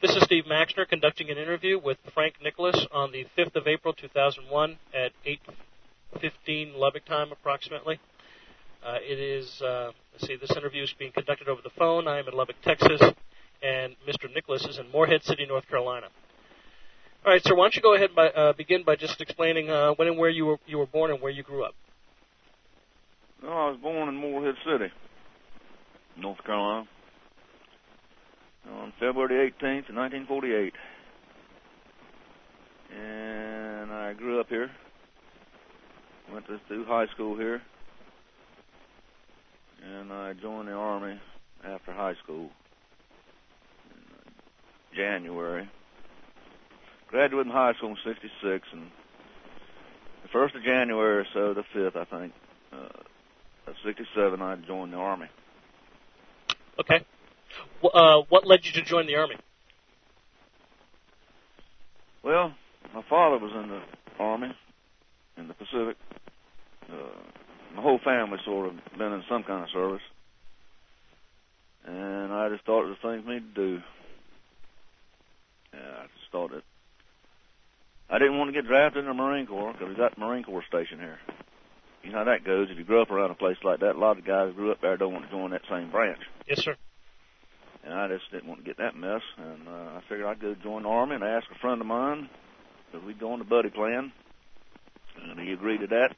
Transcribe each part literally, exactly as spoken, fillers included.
This is Steve Maxner conducting an interview with Frank Nicholas on the fifth of April, two thousand one at eight fifteen Lubbock time, approximately. Uh, it is, uh, let's see, this interview is being conducted over the phone. I am in Lubbock, Texas, and Mister Nicholas is in Morehead City, North Carolina. All right, sir, why don't you go ahead and by, uh, begin by just explaining uh, when and where you were you were born and where you grew up. Well, I was born in Morehead City, North Carolina, on February eighteenth, nineteen forty-eight. And I grew up here, went to through high school here, and I joined the Army after high school in January. Graduated in high school in sixty-six, and the first of January or so, the fifth, I think, uh, of sixty-seven, I joined the Army. Okay. Uh, what led you to join the Army? Well, my father was in the Army, in the Pacific. Uh, my whole family sort of been in some kind of service. And I just thought it was the thing for me to do. Yeah, I just thought it. I didn't want to get drafted in the Marine Corps because we got the Marine Corps station here. You know how that goes. If you grew up around a place like that, a lot of guys who grew up there don't want to join that same branch. Yes, sir. And I just didn't want to get that mess. And uh, I figured I'd go join the Army, and I asked a friend of mine if we'd go on the buddy plan. And he agreed to that.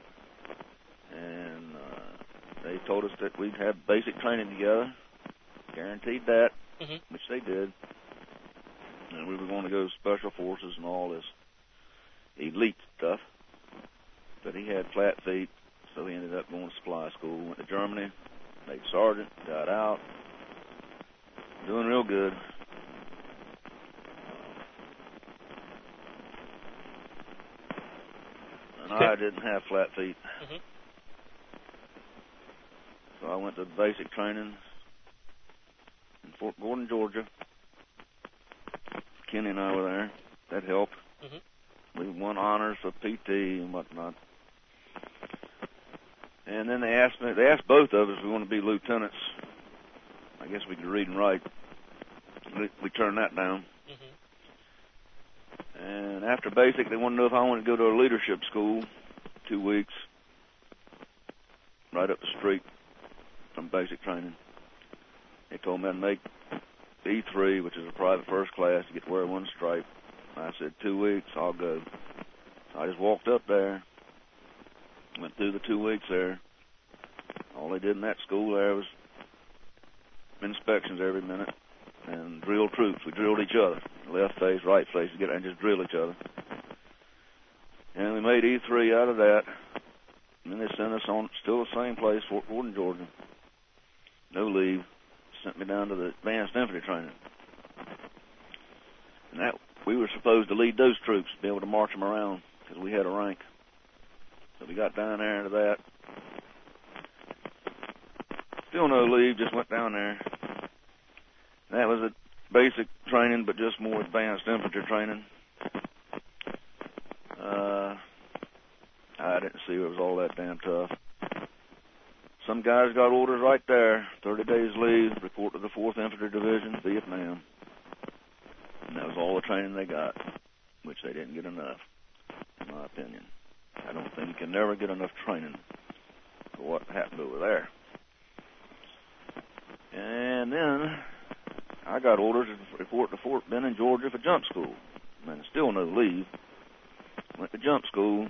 And uh, they told us that we'd have basic training together, guaranteed that, mm-hmm. which they did. And we were going to go to Special Forces and all this elite stuff. But he had flat feet, so he ended up going to supply school, went to Germany, made sergeant, got out, doing real good. And okay. I didn't have flat feet. Mm-hmm. So I went to basic training in Fort Gordon, Georgia. Kenny and I were there. That helped. Mm-hmm. We won honors for P T and whatnot. And then they asked me, they asked both of us if we wanted to be lieutenants. I guess we could read and write. We, we turned that down. Mm-hmm. And after basic, they wanted to know if I wanted to go to a leadership school, two weeks, right up the street from basic training. They told me I'd make E three, which is a private first class, to get to wear one stripe. I said, two weeks, I'll go. So I just walked up there, went through the two weeks there. All they did in that school there was inspections every minute and drill troops. We drilled each other, left face, right face, to get and just drill each other. And we made E three out of that. And then they sent us on, still the same place, Fort Gordon, Georgia. No leave. Sent me down to the advanced infantry training. And that we were supposed to lead those troops, be able to march them around, because we had a rank. So we got down there into that. Still no leave, just went down there. That was a basic training, but just more advanced infantry training. Uh, I didn't see it was all that damn tough. Some guys got orders right there, thirty days leave, report to the fourth Infantry Division, Vietnam. And that was all the training they got, which they didn't get enough, in my opinion. I don't think you can never get enough training for what happened over there. And then I got orders to report to Fort Benning, Georgia for jump school. And still no leave. Went to jump school.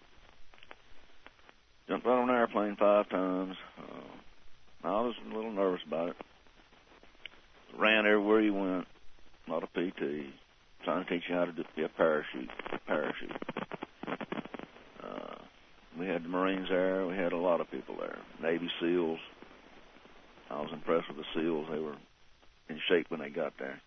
Jumped out on an airplane five times. Uh, I was a little nervous about it. Ran everywhere you went. A lot of P T. Trying to teach you how to do, be a parachute. Parachute. Uh, we had the Marines there. We had a lot of people there. Navy SEALs. I was impressed with the SEALs. They were in shape when they got there.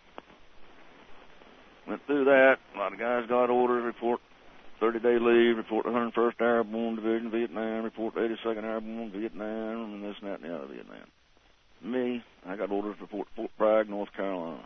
Went through that. A lot of guys got orders, report thirty-day leave, report to one hundred first Airborne Division, Vietnam, report to eighty-second Airborne, Vietnam, and this and that and the other, Vietnam. Me, I got orders to report to Fort Bragg, North Carolina,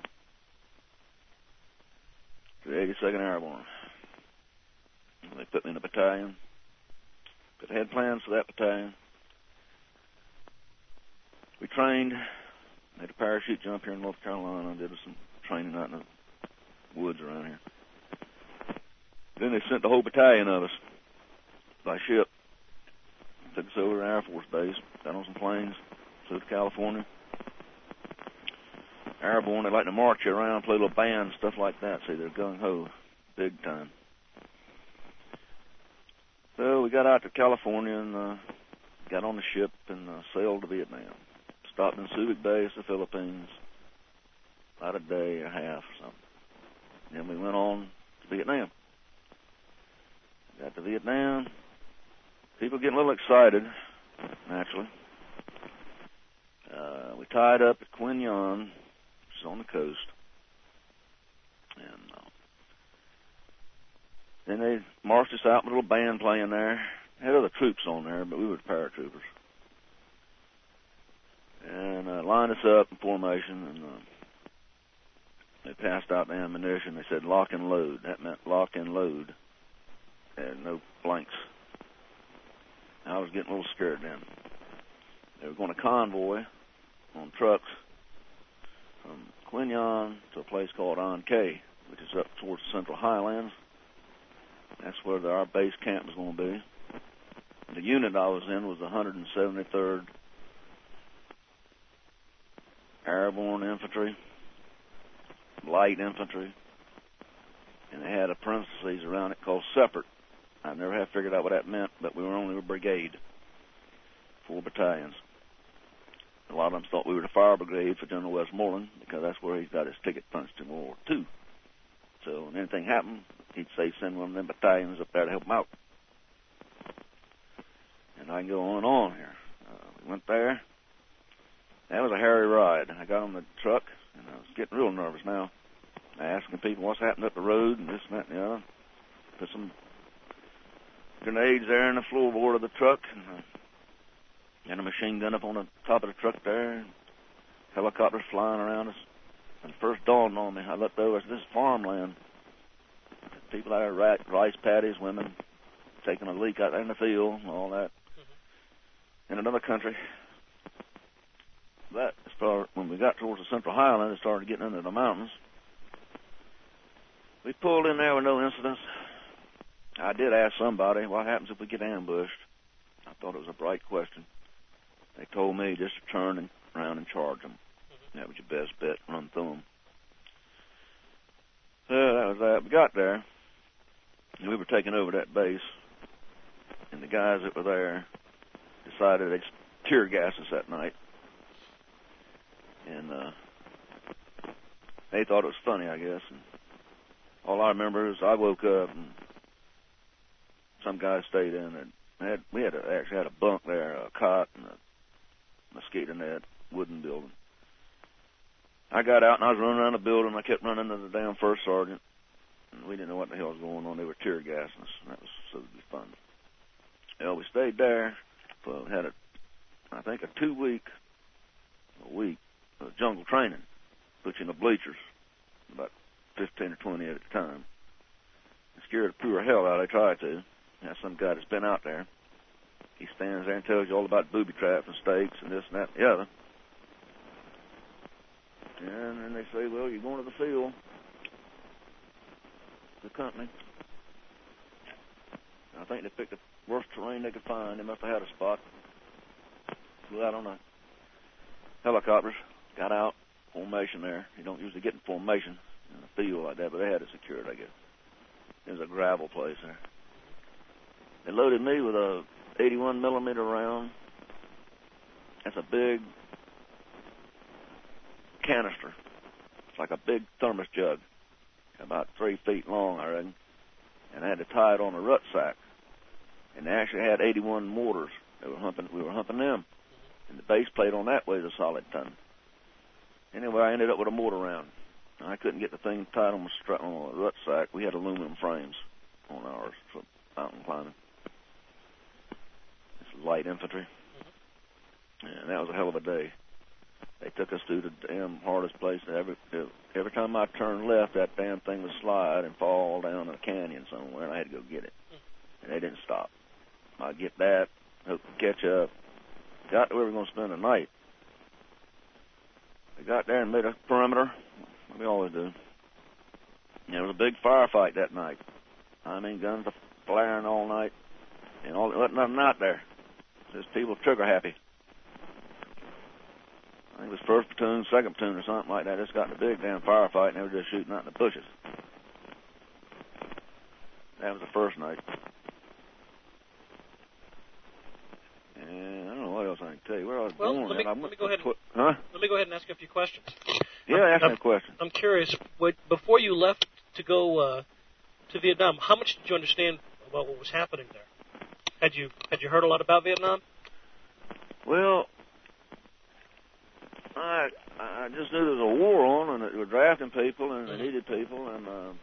to the eighty-second Airborne. They put me in a battalion. But I had plans for that battalion. We trained Made a parachute jump here in North Carolina. Did some training out in the woods around here. Then they sent the whole battalion of us by ship. Took us over to Air Force Base, got on some planes, flew to California. Airborne, they like to march you around, play little bands, stuff like that. See, they're gung-ho, big time. So we got out to California and uh, got on the ship and uh, sailed to Vietnam. Stopped in Subic Bay, the Philippines, about a day or a half or something. Then we went on to Vietnam. Got to Vietnam. People getting a little excited, naturally. Uh, we tied up at Quinh Nhon, which is on the coast. And uh, then they marched us out with a little band playing there. Had other troops on there, but we were the paratroopers. And uh, lined us up in formation, and uh, they passed out the ammunition. They said lock and load. That meant lock and load. And no blanks. I was getting a little scared then. They were going to convoy on trucks from Quinh Nhon to a place called An Khê, which is up towards the Central Highlands. That's where the, our base camp was going to be. The unit I was in was the one hundred seventy-third Airborne Infantry, Light Infantry, and they had a parentheses around it called Separate. I never have figured out what that meant, but we were only a brigade, four battalions. A lot of them thought we were the fire brigade for General Westmoreland because that's where he got his ticket punched in World War Two. So when anything happened, he'd say send one of them battalions up there to help him out. And I can go on and on here. Uh, we went there. That was a hairy ride. I got on the truck, and I was getting real nervous now. Asking people what's happening up the road and this and that and the other. Put some grenades there in the floorboard of the truck, and uh, had a machine gun up on the top of the truck there, and helicopters flying around us. And first dawned on me, I looked over, I said, this is farmland. People out there, rice paddies, women taking a leak out there in the field and all that. Mm-hmm. In another country. But as far when we got towards the Central Highlands, it started getting into the mountains. We pulled in there with no incidents. I did ask somebody, what happens if we get ambushed? I thought it was a bright question. They told me just to turn and around and charge them. Mm-hmm. That was your best bet, run through them. So that was that. We got there, and we were taking over that base, and the guys that were there decided they'd tear gas us that night. And uh, they thought it was funny, I guess. And all I remember is I woke up and some guy stayed in and had we had a, actually had a bunk there, a cot and a mosquito net, wooden building. I got out and I was running around the building. I kept running into the damn first sergeant, and we didn't know what the hell was going on. They were tear gassing us, and that was so fun. Well, we stayed there. So we had a, I think, a two week, a week of jungle training, put you in the bleachers, about fifteen or twenty at a time. It scared the pure hell out. They tried to. Now, some guy that's been out there, he stands there and tells you all about booby traps and stakes and this and that and the other. And then they say, well, you're going to the field, the company. I think they picked the worst terrain they could find. They must have had a spot. Flew out on the helicopters, got out, formation there. You don't usually get in formation in a field like that, but they had it secured, I guess. It was a gravel place there. They loaded me with a eighty-one millimeter round. That's a big canister. It's like a big thermos jug, about three feet long, I reckon. And I had to tie it on a rut sack. And they actually had eighty-one mortars. They were humping. We were humping them. And the base plate on that weighs a solid ton. Anyway, I ended up with a mortar round. I couldn't get the thing tied on the strap on a rut sack. We had aluminum frames on ours for mountain climbing. It's light infantry. And that was a hell of a day. They took us through the damn hardest place. Every every time I turned left, that damn thing would slide and fall down a canyon somewhere, and I had to go get it. And they didn't stop. I'd get that, hope to catch up. Got to where we were going to spend the night. We got there and made a perimeter. We always do. And there was a big firefight that night. I mean, guns were flaring all night. And all, there wasn't nothing out there. Just people trigger happy. I think it was first platoon, second platoon or something like that. Just got in a big damn firefight and they were just shooting out in the bushes. That was the first night. And I don't know what else I can tell you. Where I was well, born let me, at. let me go ahead. And, huh? Let me go ahead and ask you a few questions. Yeah, I'm, ask me a question. I'm curious. What, before you left to go uh, to Vietnam, how much did you understand about what was happening there? Had you had you heard a lot about Vietnam? Well, I I just knew there was a war on, and they were drafting people, and mm-hmm. they needed people, and uh,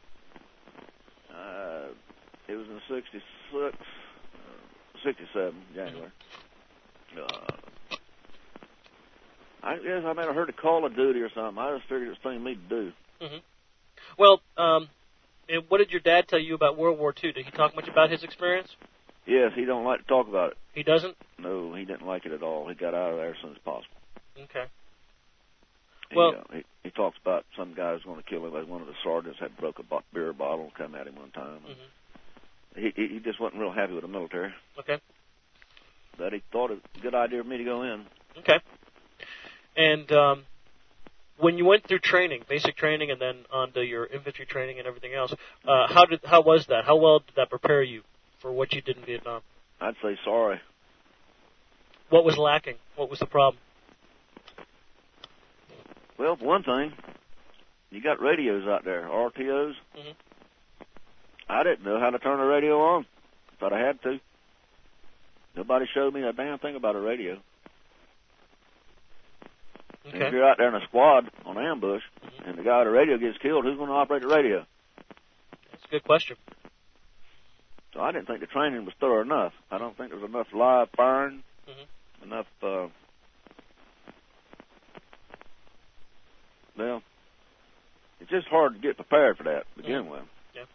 uh, it was in sixty-six, uh, sixty-seven, January. Mm-hmm. Uh, I guess I might have heard a call of duty or something. I just figured it was something for me to do. Mm-hmm. Well, um, and what did your dad tell you about World War Two? Did he talk much about his experience? Yes, he don't like to talk about it. He doesn't? No, he didn't like it at all. He got out of there as soon as possible. Okay. He, well, uh, he, he talks about some guy was going to kill him. Like one of the sergeants had broke a bo- beer bottle and come at him one time. Mm-hmm. He, he he just wasn't real happy with the military. Okay. But he thought it was a good idea for me to go in. Okay. And um, when you went through training, basic training, and then on to your infantry training and everything else, uh, how did how was that? How well did that prepare you for what you did in Vietnam? I'd say sorry. What was lacking? What was the problem? Well, for one thing, you got radios out there, R T Os. Mm-hmm. I didn't know how to turn a radio on. Thought I had to. Nobody showed me a damn thing about a radio. Okay. And if you're out there in a squad on ambush, mm-hmm. and the guy with the radio gets killed, who's going to operate the radio? That's a good question. So I didn't think the training was thorough enough. I don't think there was enough live firing, mm-hmm. enough, uh, well, it's just hard to get prepared for that to begin mm-hmm. with. Yeah.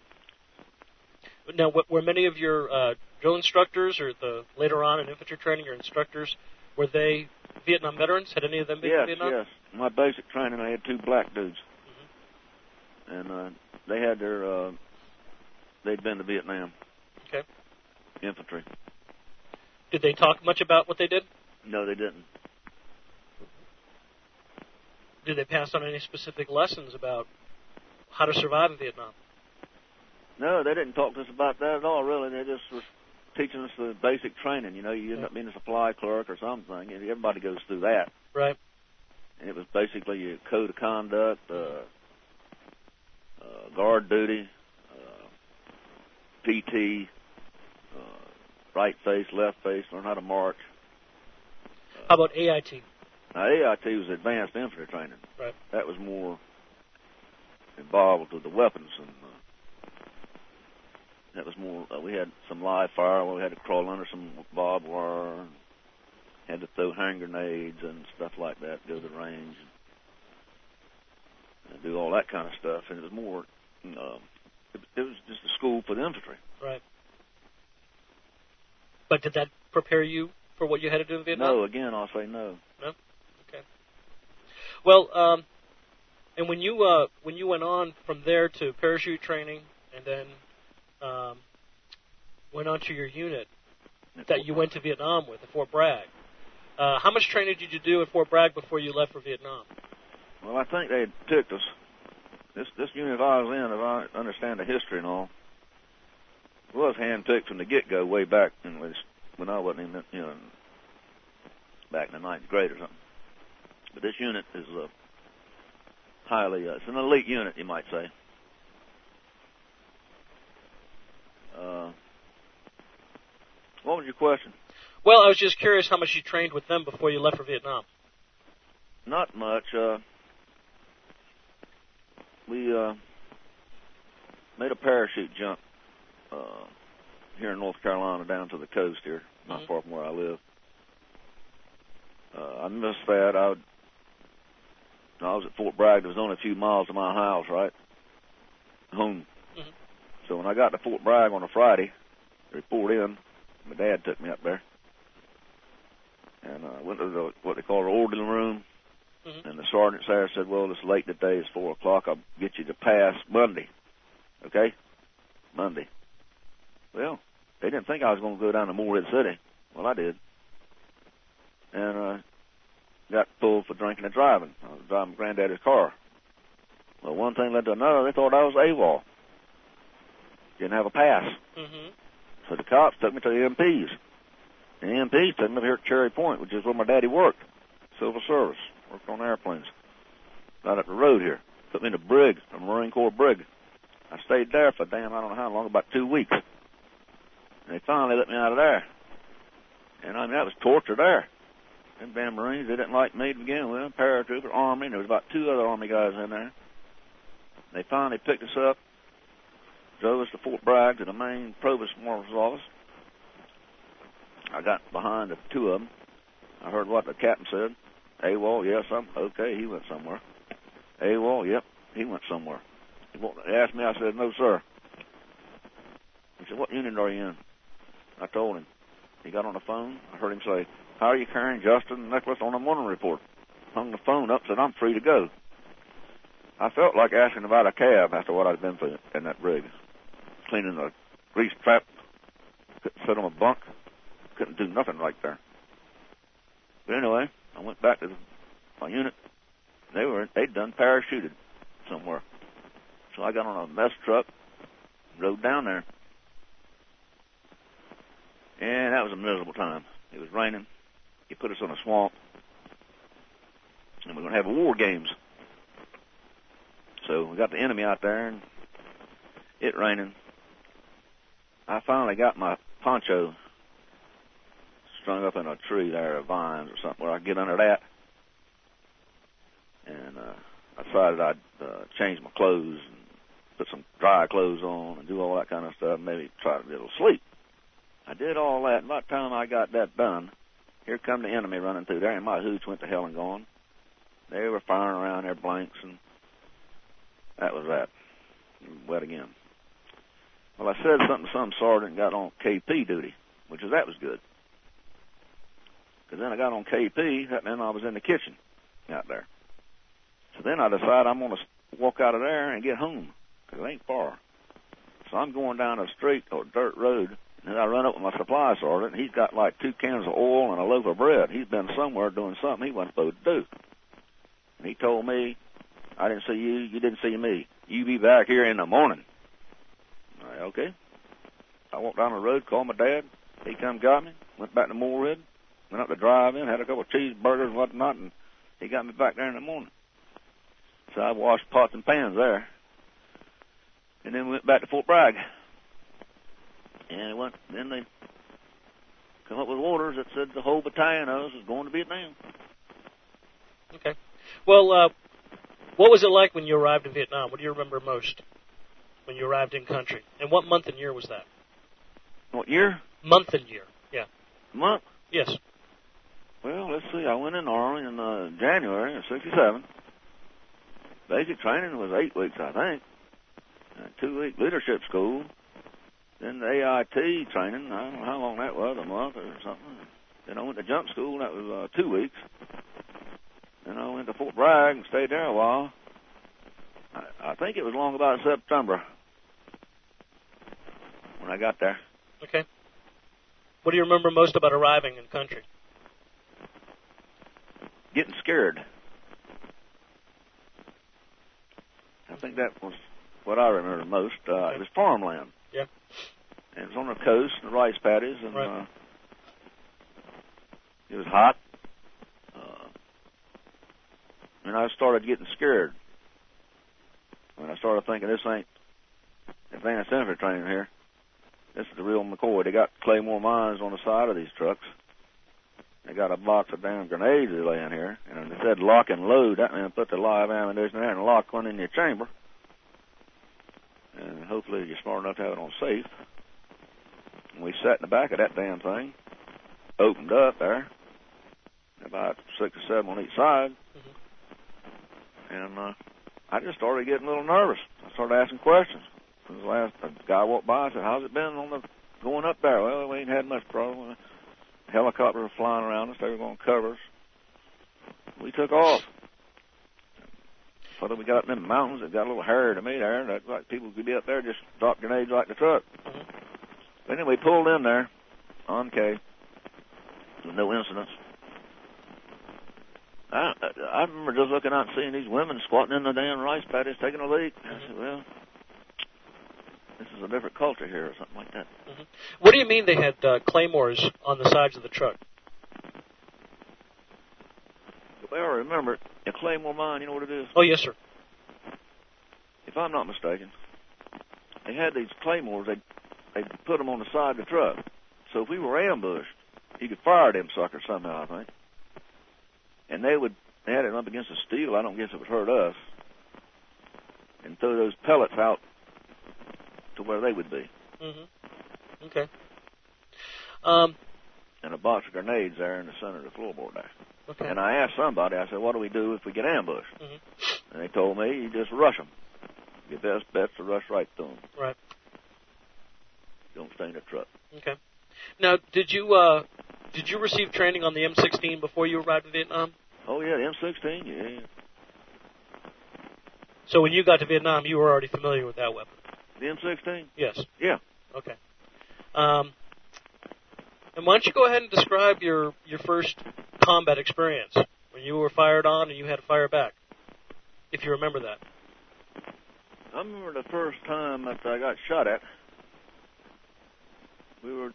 Now, were many of your uh, drill instructors or the later on in infantry training, your instructors, were they Vietnam veterans? Had any of them been yes, to Vietnam? Yes, yes. My basic training, I had two black dudes. Mm-hmm. And uh, they had their, uh, they'd been to Vietnam. Okay. Infantry. Did they talk much about what they did? No, they didn't. Did they pass on any specific lessons about how to survive in Vietnam? No, they didn't talk to us about that at all, really. They just were teaching us the basic training. You know, you end up being a supply clerk or something. Everybody goes through that. Right. And it was basically your code of conduct, uh, uh, guard duty, uh, P T, uh, right face, left face, learn how to march. Uh, how about A I T? Now, A I T was advanced infantry training. Right. That was more involved with the weapons, and uh, that was more. Uh, we had some live fire. We had to crawl under some barbed wire, and had to throw hand grenades and stuff like that. Go to the range and, and do all that kind of stuff. And it was more. Uh, it, it was just a school for the infantry. Right. But did that prepare you for what you had to do in Vietnam? No. Again, I'll say no. No. Okay. Well, um, and when you uh, when you went on from there to parachute training, and then um, went on to your unit that you went to Vietnam with at Fort Bragg, uh, how much training did you do at Fort Bragg before you left for Vietnam? Well, I think they had picked us. This this unit I was in, if I understand the history and all, was handpicked from the get-go way back in when I wasn't even, you know, back in the ninth grade or something. But this unit is uh, highly, uh, it's an elite unit, you might say. Uh, what was your question? Well, I was just curious how much you trained with them before you left for Vietnam. Not much. Uh, we uh, made a parachute jump uh, here in North Carolina down to the coast here, not mm-hmm. far from where I live. Uh, I missed that. I, would, I was at Fort Bragg. It was only a few miles to my house, right? Home. Mm-hmm. So when I got to Fort Bragg on a Friday, report in, my dad took me up there. And I uh, went to the, what they call the orderly room. Mm-hmm. And the sergeant there said, well, it's late today. It's four o'clock. I'll get you to pass Monday. Okay? Monday. Well, they didn't think I was going to go down to Moorhead City. Well, I did. And uh, got pulled for drinking and driving. I was driving Granddaddy's car. Well, one thing led to another. They thought I was AWOL. Didn't have a pass. Mm-hmm. So the cops took me to the M Ps. The M Ps took me up here at Cherry Point, which is where my daddy worked. Civil service. Worked on airplanes. Right up the road here. Put me in a brig, a Marine Corps brig. I stayed there for damn, I don't know how long, about two weeks. And they finally let me out of there. And I mean, that was torture there. Them damn Marines, they didn't like me to begin with. Paratrooper, Army, and there was about two other Army guys in there. They finally picked us up, drove us to Fort Bragg to the main provost marshal's office. I got behind the two of them. I heard what the captain said. AWOL, yes, I'm okay, he went somewhere. AWOL, yep, he went somewhere. He asked me, I said, no, sir. He said, what unit are you in? I told him. He got on the phone. I heard him say, how are you carrying Justin Nicholas on a morning report? Hung the phone up, said, I'm free to go. I felt like asking about a cab after what I'd been through in that brig. Cleaning the grease trap, couldn't sit on a bunk, couldn't do nothing right there. But anyway, I went back to the, my unit. They were, they'd done parachuted somewhere. So I got on a mess truck, rode down there. And that was a miserable time. It was raining. He put us in a swamp. And we we're going to have war games. So we got the enemy out there, and it raining. I finally got my poncho strung up in a tree there, or vines or something, where I could get under that. And uh, I decided I'd uh, change my clothes and put some dry clothes on and do all that kind of stuff, maybe try to get a little sleep. I did all that, and by the time I got that done, here come the enemy running through there, and my hooch went to hell and gone. They were firing around their blanks, and that was that. Wet again. Well, I said something to some sergeant and got on K P duty, which is, that was good. Because then I got on K P, that meant I was in the kitchen out there. So then I decided I'm going to walk out of there and get home, because it ain't far. So I'm going down a street or dirt road, and I run up with my supply sergeant, and he's got like two cans of oil and a loaf of bread. He's been somewhere doing something he wasn't supposed to do. And he told me, I didn't see you, you didn't see me. You be back here in the morning. I said, okay. I walked down the road, called my dad. He come got me, went back to Moorhead, went up to drive-in, had a couple of cheeseburgers and whatnot, and he got me back there in the morning. So I washed pots and pans there. And then we went back to Fort Bragg. And went, then they come up with orders that said the whole battalion of us was going to Vietnam. Okay. Well, uh, what was it like when you arrived in Vietnam? What do you remember most when you arrived in country? And what month and year was that? What year? Month and year, yeah. Month? Yes. Well, let's see. I went in Army in uh, January of sixty-seven. Basic training was eight weeks, I think. Uh, two-week leadership school. Then the A I T training, I don't know how long that was, a month or something. Then I went to jump school, that was uh, two weeks. Then I went to Fort Bragg and stayed there a while. I, I think it was long about September when I got there. Okay. What do you remember most about arriving in country? Getting scared. I think that was what I remember most. Uh, okay. It was farmland. Yeah. And it was on the coast, the rice paddies, and right. uh, it was hot. Uh, and I started getting scared. When I started thinking, this ain't advanced infantry training here. This is the real McCoy. They got Claymore mines on the side of these trucks. They got a box of damn grenades they lay in here. And it said lock and load. That meant put the live ammunition there and lock one in your chamber. And hopefully you're smart enough to have it on safe. And we sat in the back of that damn thing, opened up there, about six or seven on each side. Mm-hmm. And uh, I just started getting a little nervous. I started asking questions. The last a guy walked by and said, how's it been on the going up there? Well, we ain't had much problem. Helicopters were flying around us. They were going to cover us. We took off. Whether we got up in the mountains, it got a little hairy to me there. That, like people could be up there just drop grenades like the truck. Mm-hmm. But anyway, we pulled in there on K. With no incidents. I, I remember just looking out and seeing these women squatting in the damn rice paddies taking a leak. Mm-hmm. I said, well, this is a different culture here or something like that. Mm-hmm. What do you mean they had uh, claymores on the sides of the truck? Well, remember, a claymore mine, you know what it is? Oh, yes, sir. If I'm not mistaken, they had these claymores, they they put them on the side of the truck. So if we were ambushed, you could fire them suckers somehow, I think. And they would, they had it up against the steel, I don't guess it would hurt us, and throw those pellets out to where they would be. Mm-hmm. Okay. Um, and a box of grenades there in the center of the floorboard there. Okay. And I asked somebody, I said, what do we do if we get ambushed? Mm-hmm. And they told me, you just rush them. Your best bet's to rush right through them. Right. Don't stay in the truck. Okay. Now, did you uh, did you receive training on the M sixteen before you arrived in Vietnam? Oh, yeah, the M sixteen, yeah. So when you got to Vietnam, you were already familiar with that weapon? The M sixteen? Yes. Yeah. Okay. Um, and why don't you go ahead and describe your, your first combat experience, when you were fired on and you had to fire back, if you remember that. I remember the first time that I got shot at. We were...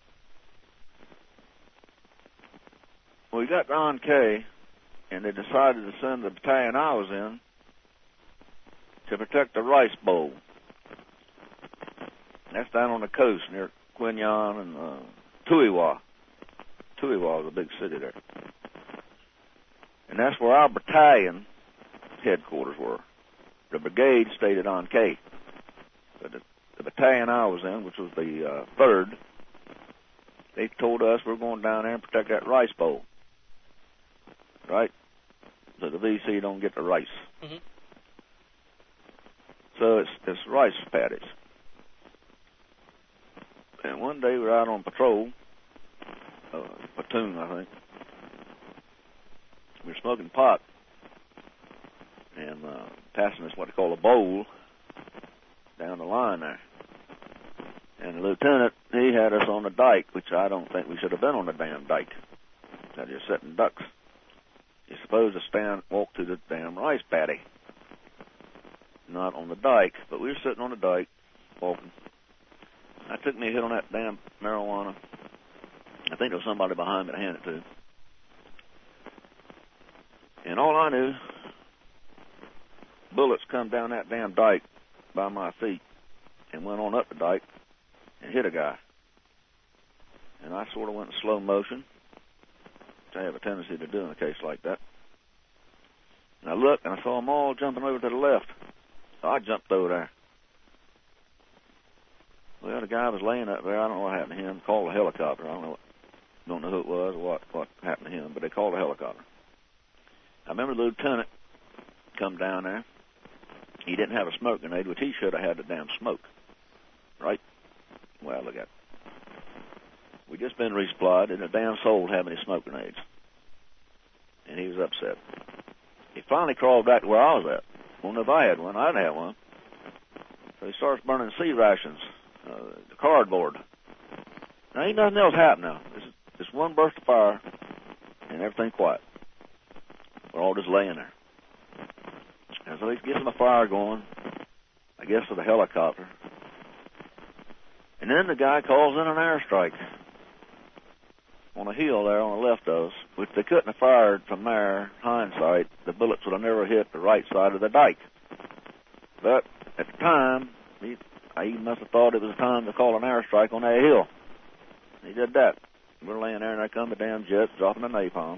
We got to on K, and they decided to send the battalion I was in to protect the Rice Bowl. That's down on the coast near Quin Yon and uh, Tuiwa. Tuiwa is a big city there. And that's where our battalion headquarters were. The brigade stayed at on K. But the, the battalion I was in, which was the uh, third, they told us we're going down there and protect that rice bowl. Right? So the V C don't get the rice. Mm-hmm. So it's, it's rice paddies. And one day we were out on patrol, uh, platoon, I think. We were smoking pot and uh, passing us what they call a bowl down the line there. And the lieutenant, he had us on the dike, which I don't think we should have been on the damn dike. They're just setting ducks. You're supposed to stand, walk through the damn rice paddy, not on the dike. But we were sitting on the dike, walking. I took me a hit on that damn marijuana. I think there was somebody behind me to hand it to. And all I knew, bullets come down that damn dike by my feet and went on up the dike and hit a guy. And I sort of went in slow motion, which I have a tendency to do in a case like that. And I looked and I saw them all jumping over to the left. So I jumped over there. Well, the guy was laying up there. I don't know what happened to him. Called a helicopter. I don't know what, don't know who it was or what, what happened to him, but they called a helicopter. I remember the lieutenant come down there. He didn't have a smoke grenade, which he should have had the damn smoke. Right? Well, look at it. We just been resupplied, and the damn soul didn't have any smoke grenades. And he was upset. He finally crawled back to where I was at. Well, if I had one, I'd have one. So he starts burning C rations, uh, the cardboard. Now, ain't nothing else happened now. It's just one burst of fire, and everything quiet. We're all just laying there. And so he gets the fire going, I guess, with a helicopter. And then the guy calls in an airstrike on a hill there on the left of us, which they couldn't have fired from there, hindsight. The bullets would have never hit the right side of the dike. But at the time, he, he must have thought it was time to call an airstrike on that hill. He did that. We're laying there, and there come the damn jets dropping the napalm.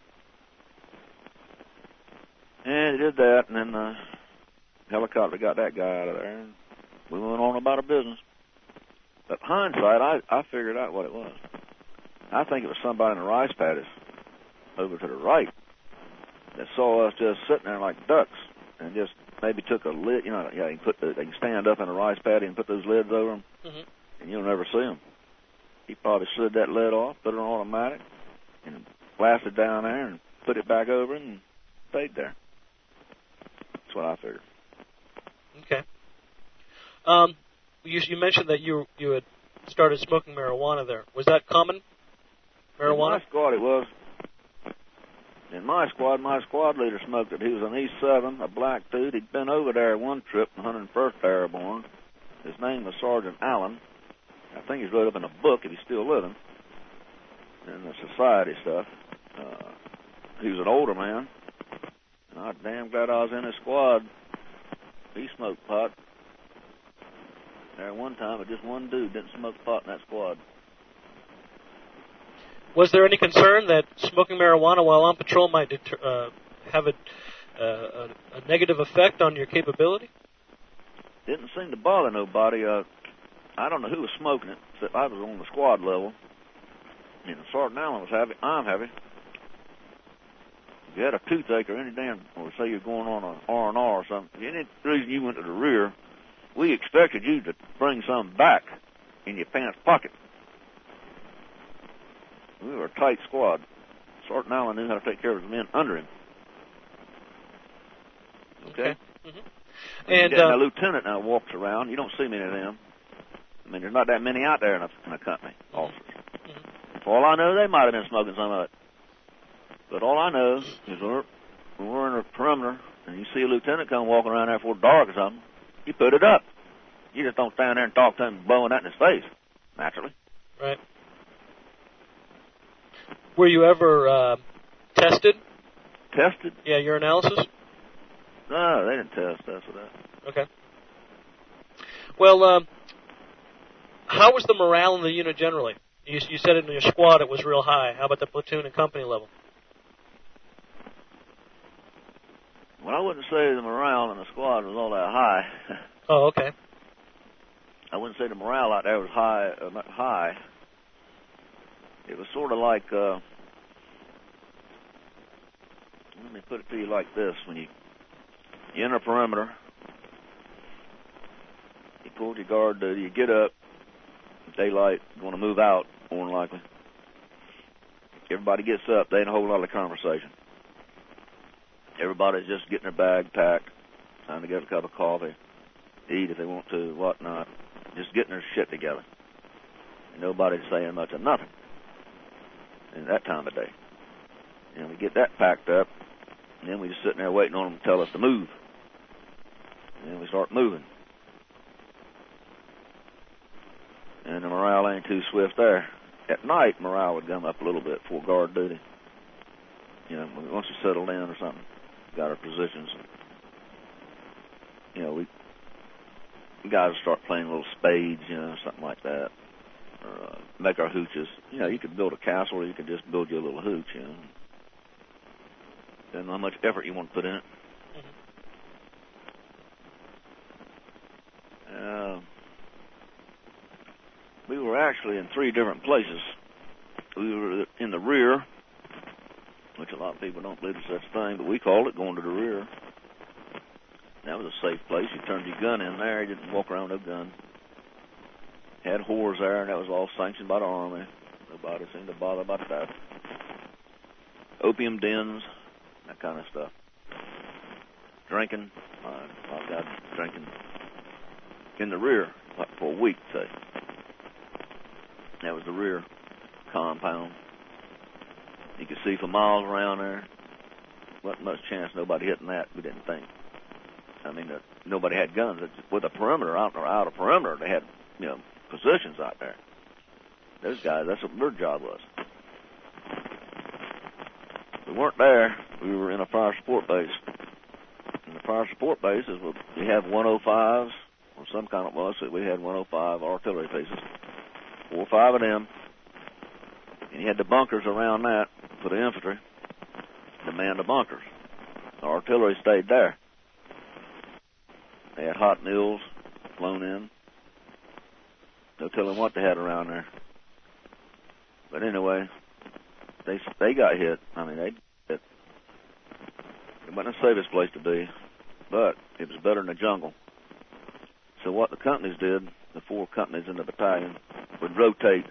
And he did that, and then the helicopter got that guy out of there, and we went on about our business. But hindsight, I, I figured out what it was. I think it was somebody in the rice paddies over to the right that saw us just sitting there like ducks and just maybe took a lid. You know, yeah, they can put the, they can stand up in a rice paddy and put those lids over them, mm-hmm. and you'll never see them. He probably slid that lid off, put it on automatic, and blasted down there and put it back over and stayed there. That's what I figured. Okay. Um, you, you mentioned that you you had started smoking marijuana there. Was that common? Marijuana? In my squad, it was. In my squad, my squad leader smoked it. He was an E seven, a black dude. He'd been over there one trip, one hundred first Airborne. His name was Sergeant Allen. I think he's wrote up in a book, if he's still living, in the society stuff. Uh, he was an older man, and I'm damn glad I was in his squad. He smoked pot. There one time, but just one dude didn't smoke pot in that squad. Was there any concern that smoking marijuana while on patrol might deter, uh, have a, uh, a, a negative effect on your capability? Didn't seem to bother nobody. Uh, I don't know who was smoking it, except I was on the squad level. And Sergeant Allen was heavy. I'm heavy. If you had a toothache or any damn, or say you're going on an R and R or something, any reason you went to the rear, we expected you to bring something back in your pants pocket. We were a tight squad. Sergeant Allen knew how to take care of his men under him. Okay? Okay. Mm-hmm. And, and uh, a lieutenant now walks around. You don't see many of them. I mean, there's not that many out there in a, in a company, officers. Mm-hmm. For all I know, they might have been smoking some of it. But all I know is we're, when we're in a perimeter and you see a lieutenant come walking around there before dark or something, you put it up. You just don't stand there and talk to him blowing that in his face, naturally. Right. Were you ever uh, tested? Tested? Yeah, your analysis? No, they didn't test us for that. Okay. Well, um, how was the morale in the unit generally? You, you said in your squad it was real high. How about the platoon and company level? Well, I wouldn't say the morale in the squad was all that high. Oh, okay. I wouldn't say the morale out there was high. Uh, not high. It was sort of like, uh, let me put it to you like this. When you, you enter a perimeter, you pull your guard duty, you get up, daylight, going to move out, more than likely. Everybody gets up. There ain't a whole lot of conversation. Everybody's just getting their bag packed, trying to get a cup of coffee, eat if they want to, whatnot, just getting their shit together. And nobody's saying much of nothing in that time of day. And we get that packed up, and then we just sitting there waiting on them to tell us to move. And then we start moving. And the morale ain't too swift there. At night, morale would come up a little bit before guard duty. You know, once we settled in or something, got our positions. You know, we, we guys would start playing little spades, you know, something like that. Or uh, make our hooches. You know, you could build a castle or you could just build you a little hooch, you know. Depending on how much effort you want to put in it. Mm-hmm. Uh, we were actually in three different places. We were in the rear, which a lot of people don't believe is such thing, but we called it going to the rear. That was a safe place. You turned your gun in there. You didn't walk around with no gun. Had whores there, and that was all sanctioned by the Army. Nobody seemed to bother about that. Opium dens, that kind of stuff. Drinking. Uh, I've got drinking in the rear like for a week, say. That was the rear compound. You could see for miles around there. Wasn't much chance nobody hitting that, we didn't think. I mean, uh, nobody had guns. With a perimeter, out, or out of perimeter, they had, you know, positions out there. Those guys, that's what their job was. We weren't there. We were in a fire support base. And the fire support base is what we have one oh fives, or some kind of was, so we had one oh five artillery pieces. Four or five of them. And you had the bunkers around that for the infantry to man the bunkers. The artillery stayed there. They had hot meals flown in. No telling what they had around there. But anyway, they they got hit. I mean, they hit. It wasn't the safest place to be, but it was better than the jungle. So what the companies did, the four companies in the battalion, would rotate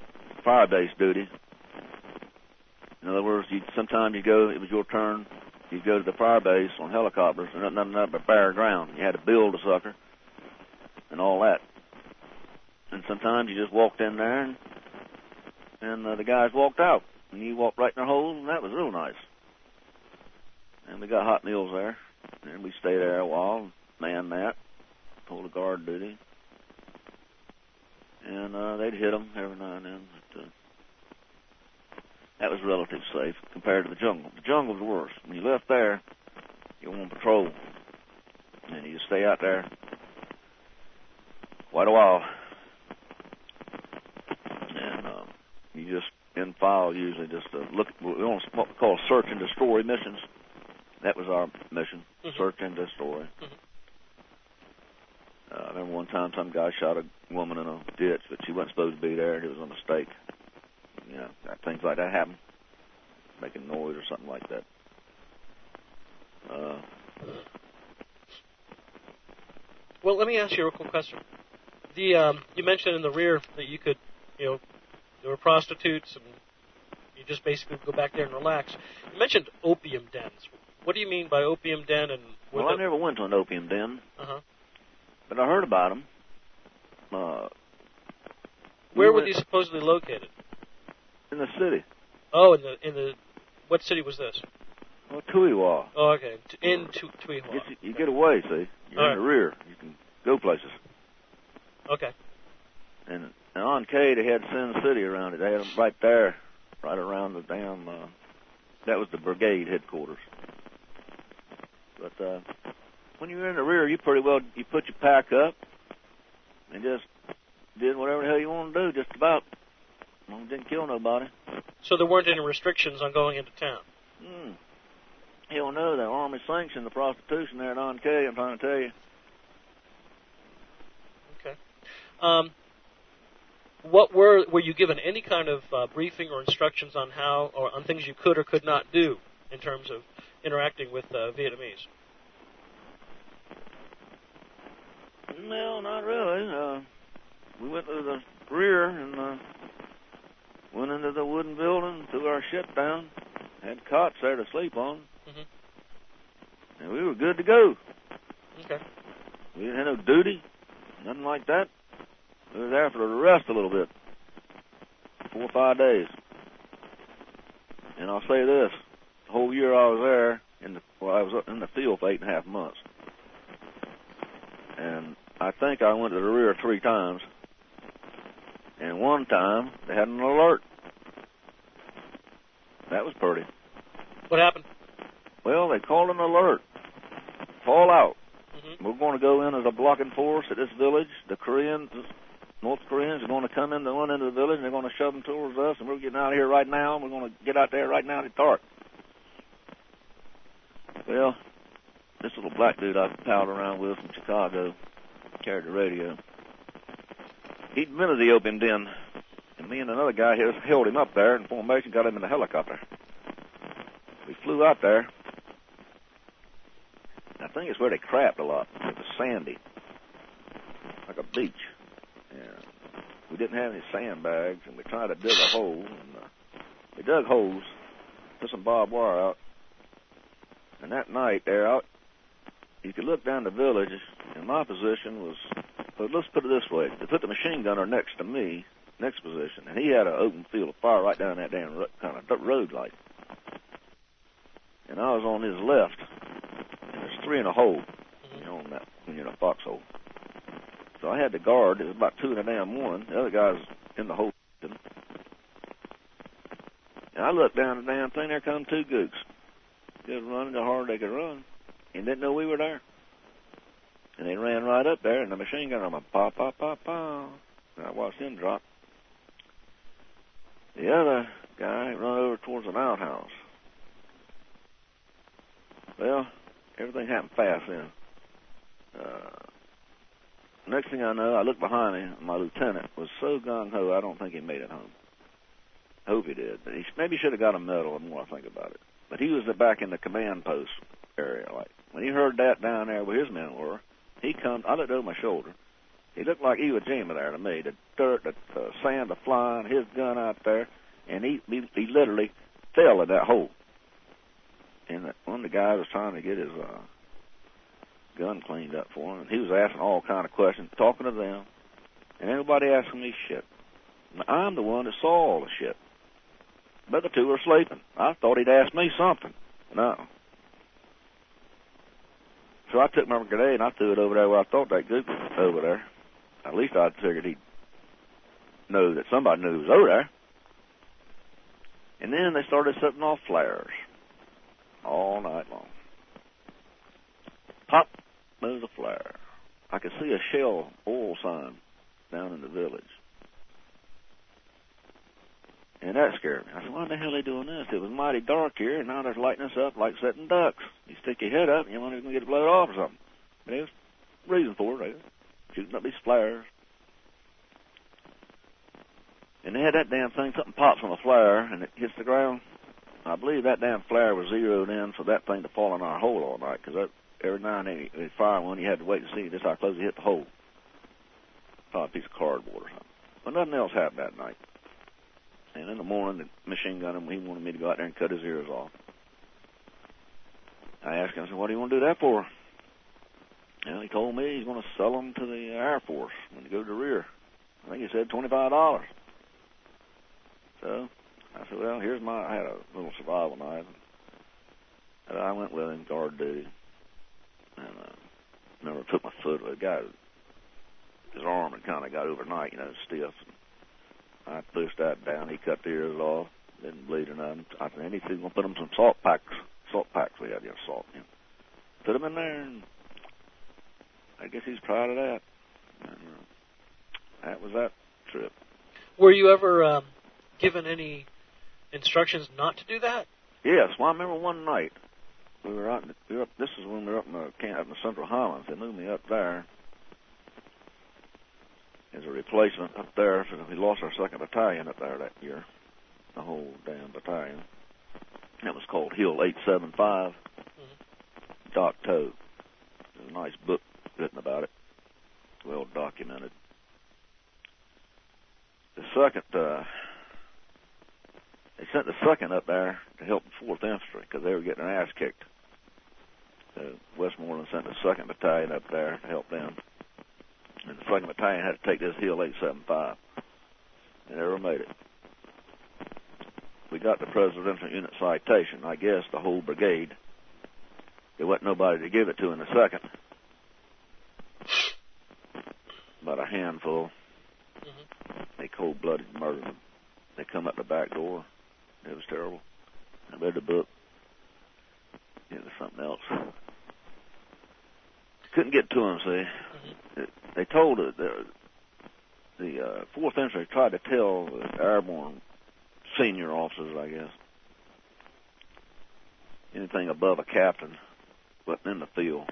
fire base duty. In other words, you'd, sometimes you go, it was your turn, you'd go to the fire base on helicopters, and nothing, nothing but bare ground. You had to build a sucker and all that. And sometimes you just walked in there, and, and uh, the guys walked out, and you walked right in their holes, and that was real nice. And we got hot meals there, and we stayed there a while, man that, pulled a guard duty. And uh, they'd hit them every now and then. But, uh, that was relatively safe compared to the jungle. The jungle was worse. When you left there, you were on patrol, and you stay out there quite a while. And uh, you just in file usually just uh, look. We want what we call search and destroy missions. That was our mission: mm-hmm. search and destroy. Mm-hmm. Uh, I remember one time some guy shot a woman in a ditch, but she wasn't supposed to be there, and it was a mistake. You know, things like that happen, making noise or something like that. Uh, well, let me ask you a quick question. The um, you mentioned in the rear that you could, you know, there were prostitutes, and you just basically go back there and relax. You mentioned opium dens. What do you mean by opium den? And well, I never went to an opium den. Uh huh. But I heard about them. Uh, Where we were these supposedly located? In the city. Oh, in the in the what city was this? Well, Tuiwa. Oh, okay. In tu- Tuiwa. You, you get away, see. You're All in right. the rear. You can go places. Okay. And, and on K, they had Sin City around it. They had them right there, right around the damn. Uh, that was the brigade headquarters. But uh, when you were in the rear, you pretty well you put your pack up and just did whatever the hell you wanted to do, just about. Well, didn't kill nobody. So there weren't any restrictions on going into town? Hmm. Hell no, the Army sanctioned the prostitution there at On K, I'm trying to tell you. Okay. Um, what were, were you given any kind of uh, briefing or instructions on how, or on things you could or could not do in terms of interacting with uh, Vietnamese? No, not really. Uh, we went to the rear and uh, went into the wooden building, threw our shit down, had cots there to sleep on, mm-hmm. and we were good to go. Okay. We didn't have no duty, nothing like that. We were there for the rest a little bit, four or five days. And I'll say this, the whole year I was there, in the, well, I was in the field for eight and a half months. And I think I went to the rear three times. And one time, they had an alert. That was pretty. What happened? Well, they called an alert. Fall out. Mm-hmm. We're going to go in as a blocking force at this village. The Koreans, North Koreans, are going to come in the one end of the village, and they're going to shove them towards us, and we're getting out of here right now, and we're going to get out there right now to dark. Well, this little black dude I palled around with from Chicago carried the radio. He'd been to the opium den, and me and another guy here held him up there in formation, got him in a helicopter. We flew out there. I think it's where they crapped a lot. It was sandy, like a beach. And we didn't have any sandbags, and we tried to dig a hole. And uh, we dug holes, put some barbed wire out. And that night there, out, you could look down the village, and my position was, well, let's put it this way. They put the machine gunner next to me, next position, and he had an open field of fire right down that damn ro- kind of road light. And I was on his left, and there's three in a hole, you know, on that, when you're in a foxhole. So I had to guard. It was about two in a damn one. The other guy was in the hole. And I looked down the damn thing, there come two gooks. Just running as hard as they could run, and didn't know we were there. And they ran right up there, and the machine gun went pop, pop, pop, pop. And I watched him drop. The other guy run over towards an outhouse. Well, everything happened fast then. Uh, next thing I know, I looked behind me, and my lieutenant was so gung-ho, I don't think he made it home. I hope he did, but he maybe should have got a medal the more I think about it. But he was back in the command post area. Like when he heard that down there where his men were, he come. I looked over my shoulder. He looked like Iwo Jima there to me. The dirt, the uh, sand, the flying, his gun out there, and he, he he literally fell in that hole. and one of the guys was trying to get his uh, gun cleaned up for him, and he was asking all kind of questions, talking to them, and everybody asking me shit. And I'm the one that saw all the shit. But the two were sleeping. I thought he'd ask me something. No. So I took my grenade and I threw it over there where I thought that goop was over there. At least I figured he'd know that somebody knew he was over there. And then they started setting off flares all night long. Pop, there's a flare. I could see a Shell oil sign down in the village. And that scared me. I said, why the hell are they doing this? It was mighty dark here, and now they're lighting us up like setting ducks. You stick your head up, and you wonder if you're going to get blown off or something. But there's a reason for it. They were shooting up these flares. And they had that damn thing, something pops on a flare, and it hits the ground. I believe that damn flare was zeroed in for that thing to fall in our hole all night, because every now and then they'd fire one, you had to wait and see just how close it hit the hole. Probably a piece of cardboard or something. But nothing else happened that night. And in the morning, the machine gun him, he wanted me to go out there and cut his ears off. I asked him, I said, what do you want to do that for? And he told me he's going to sell them to the Air Force when they go to the rear. I think he said twenty-five dollars. So I said, well, here's my, I had a little survival knife. And I went with him, guard duty. And uh, never took my foot. The guy, his arm had kind of got overnight, you know, stiff. I pushed that down. He cut the ears off. Didn't bleed or nothing. I said, and he's going to put them some salt packs. Salt packs we had, yeah, salt. You know. Put them in there, and I guess he's proud of that. And, uh, that was that trip. Were you ever um, given any instructions not to do that? Yes. Well, I remember one night we were out. We were up, this is when we were up in the camp up in the Central Highlands. They moved me up there as a replacement up there. So we lost our second battalion up there that year, the whole damn battalion. That was called Hill eight seven five. Mm-hmm. Doc Toad. There's a nice book written about it, well documented. The second, uh, they sent the second up there to help the fourth Infantry because they were getting their ass kicked. So Westmoreland sent the second battalion up there to help them. And the second battalion had to take this Hill eight seven five. They never made it. We got the Presidential Unit Citation, I guess, the whole brigade. There wasn't nobody to give it to in the second. About a handful. Mm-hmm. They cold-blooded murdered them. They come out the back door. It was terrible. I read the book. It was something else. Couldn't get to them, see. Mm-hmm. It, they told it, the, the uh, fourth Infantry tried to tell the airborne senior officers, I guess, anything above a captain wasn't in the field.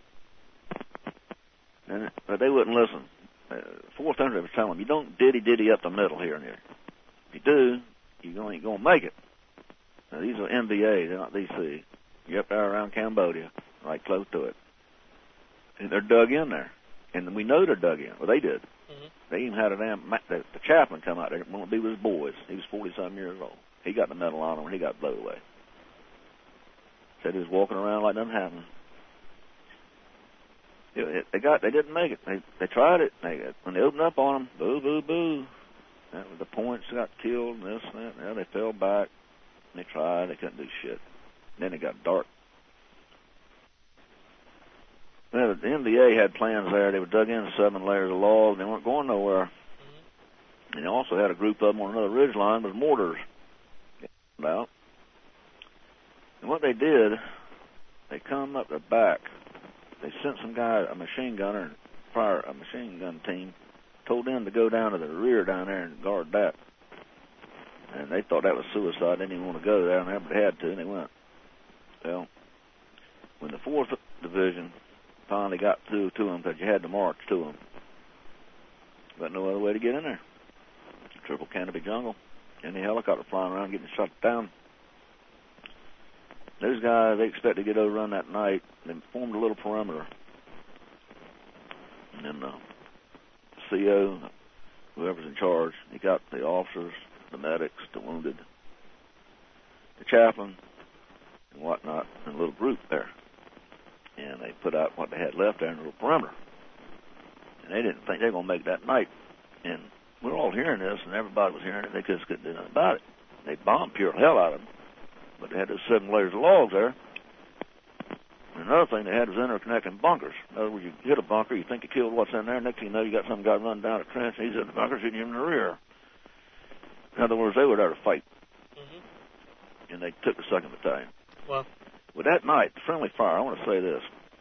And, but they wouldn't listen. Uh, fourth Infantry was telling them, you don't diddy-diddy up the middle here and there. If you do, you ain't going to make it. Now, these are N B A, they're not D C. You're up there around Cambodia, right close to it. And they're dug in there. And we know they're dug in. Well, they did. Mm-hmm. They even had a damn, the, the chaplain come out there, wanted to be with his boys. He was forty-some years old. He got the medal on him when he got blown away. Said he was walking around like nothing happened. It, it, they got, they didn't make it. They they tried it. They, when they opened up on them, boo, boo, boo. That was the points got killed and this and that. Yeah, they fell back. They tried. They couldn't do shit. Then it got dark. Well, the N B A had plans there. They were dug in seven layers of log, and they weren't going nowhere. Mm-hmm. And they also had a group of them on another ridge line with mortars about. And what they did, they come up the back. They sent some guy, a machine gunner, fire a machine gun team, told them to go down to the rear down there and guard that. And they thought that was suicide. They didn't even want to go there, and they had to, and they went. Well, when the fourth Division finally got through to them, because you had to march to them, but no other way to get in there. Triple canopy jungle. Any helicopter flying around getting shot down. Those guys, they expect to get overrun that night. They formed a little perimeter. And then the C O, whoever's in charge, he got the officers, the medics, the wounded, the chaplain, and whatnot in a little group there. And they put out what they had left there in a little perimeter. And they didn't think they were going to make that night. And we were all hearing this, and everybody was hearing it. They just couldn't do nothing about it. They bombed pure hell out of them. But they had those seven layers of logs there. And another thing they had was interconnecting bunkers. In other words, you hit a bunker, you think you killed what's in there, next thing you know, you got some guy running down a trench, and he's in the bunker, shooting you in the rear. In other words, they were there to fight. Mm-hmm. And they took the second battalion. Well, With that night, the friendly fire, I want to say this.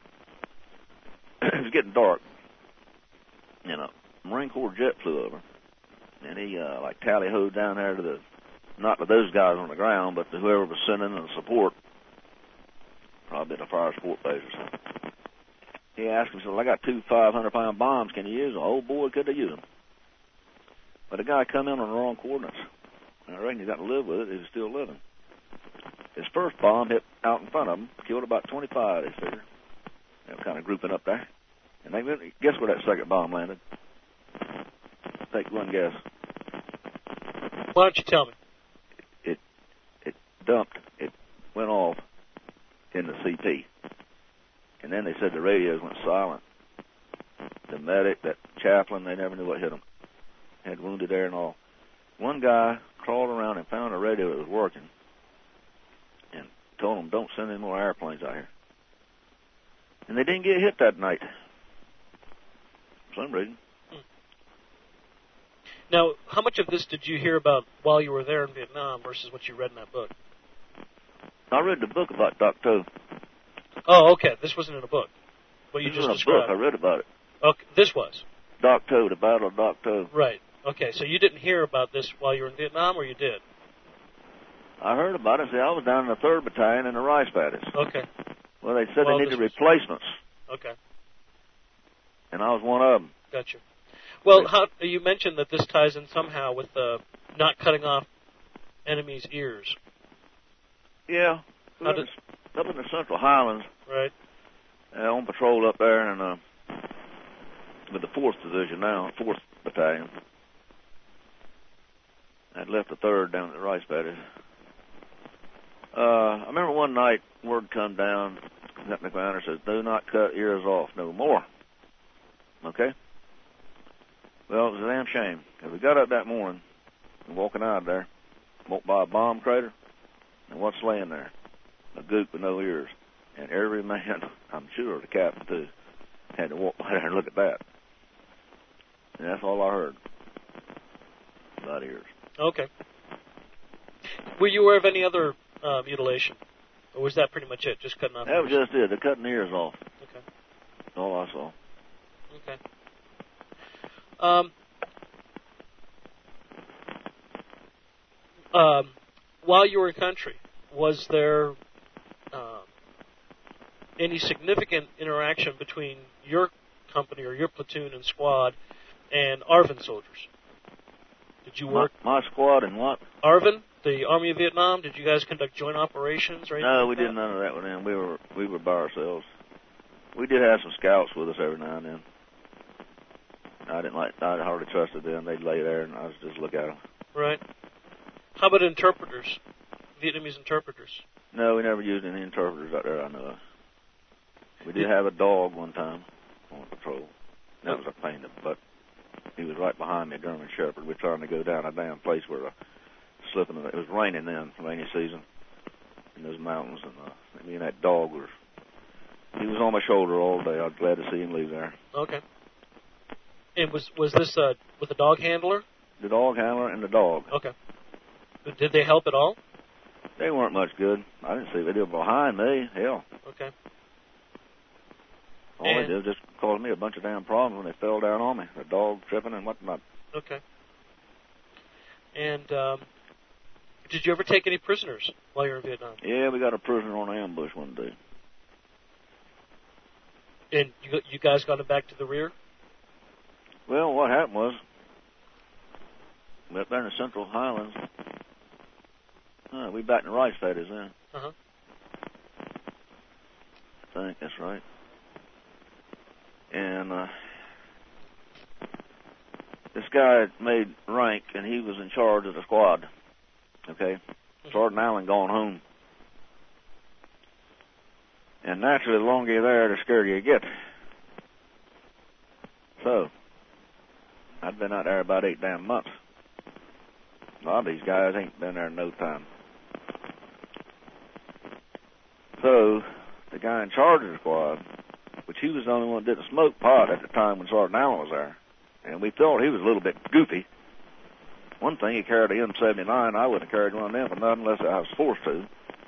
It was getting dark. And a Marine Corps jet flew over. And he, uh, like, tally-hoed down there to the, not to those guys on the ground, but to whoever was sending in the support. Probably at a fire support base or something. He asked him, he said, well, I got two five hundred pound bombs. Can you use them? Oh, boy, could they use them. But the guy come in on the wrong coordinates. And I reckon he got to live with it. He was still living. His first bomb hit out in front of him, killed about twenty-five, they figured. They were kind of grouping up there. And they guess where that second bomb landed? Take one guess. Why don't you tell me? It it dumped. It went off in the C P. And then they said the radios went silent. The medic, that chaplain, they never knew what hit them. Had wounded there and all. One guy crawled around and found a radio that was working and told them, don't send any more airplanes out here. And they didn't get hit that night. For some reason. Now, how much of this did you hear about while you were there in Vietnam versus what you read in that book? I read the book about Doc To. Oh, okay. This wasn't in a book. What you this just was described. a book. I read about it. Okay, this was. Doc To, the Battle of Doc To. Right. Okay, so you didn't hear about this while you were in Vietnam, or you did? I heard about it. See, I was down in the third Battalion in the rice paddies. Okay. Well, they said Well, they needed was... replacements. Okay. And I was one of them. Gotcha. Well, how, you mentioned that this ties in somehow with uh, not cutting off enemies' ears. Yeah. How did... Up in the Central Highlands. Right. Uh, on patrol up there, and uh, with the fourth Division now, fourth Battalion. I'd left the third down at the rice paddies. Uh, I remember one night, word come down, the commander says, do not cut ears off no more. Okay? Well, it was a damn shame. Because we got up that morning, and walking out of there, walked by a bomb crater, and what's laying there? A goop with no ears. And every man, I'm sure the captain too, had to walk by there and look at that. And that's all I heard about ears. Okay. Were you aware of any other uh, mutilation? Or was that pretty much it, just cutting off That ears? was just it, the cutting the ears off. Okay. That's all I saw. Okay. Um, um, while you were in country, was there uh, any significant interaction between your company or your platoon and squad and ARVN soldiers? Did you work? My, my squad and what? ARVN, the Army of Vietnam. Did you guys conduct joint operations or anything? No, like we that? did none of that with them. We were we were by ourselves. We did have some scouts with us every now and then. I didn't like. I hardly trusted them. They'd lay there, and I was just look at them. Right. How about interpreters? Vietnamese interpreters? No, we never used any interpreters out there. I know of. We did have a dog one time on patrol. That was a pain in the butt. He was right behind me, a German Shepherd. We were trying to go down a damn place where uh, slipping. It was raining then, rainy season, in those mountains, and uh, me and that dog were. He was on my shoulder all day. I was glad to see him leave there. Okay. And was was this uh, with a dog handler? The dog handler and the dog. Okay. Did they help at all? They weren't much good. I didn't see they were behind me. Hell. Okay. All and they did was just cause me a bunch of damn problems when they fell down on me. The dog tripping and whatnot. Okay. And um, did you ever take any prisoners while you were in Vietnam? Yeah, we got a prisoner on ambush one day. And you you guys got him back to the rear? Well, what happened was, we up there in the Central Highlands, uh, we back in the rice paddies then. Uh-huh. I think that's right. And uh, this guy made rank, and he was in charge of the squad. Okay? Mm-hmm. Sergeant Allen gone home. And naturally, the longer you're there, the scarier you get. So, I'd been out there about eight damn months. A lot of these guys ain't been there in no time. So, the guy in charge of the squad, which he was the only one that didn't smoke pot at the time when Sergeant Allen was there, and we thought he was a little bit goofy. One thing, he carried a M seventy-nine. I wouldn't have carried one of them for nothing unless I was forced to.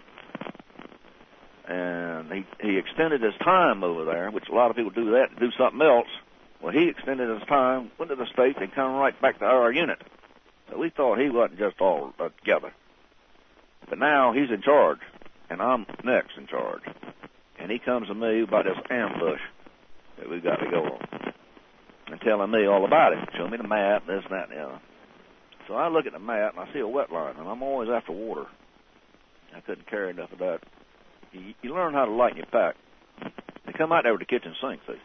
And he, he extended his time over there, which a lot of people do that to do something else. Well, he extended his time, went to the States, and come right back to our unit. So we thought he wasn't just all uh, together. But now he's in charge, and I'm next in charge. And he comes to me about this ambush that we got to go on, and telling me all about it. Show me the map, this, that, and the other. So I look at the map, and I see a wet line, and I'm always after water. I couldn't carry enough of that. You, you learn how to lighten your pack. They come out there with the kitchen sink, see.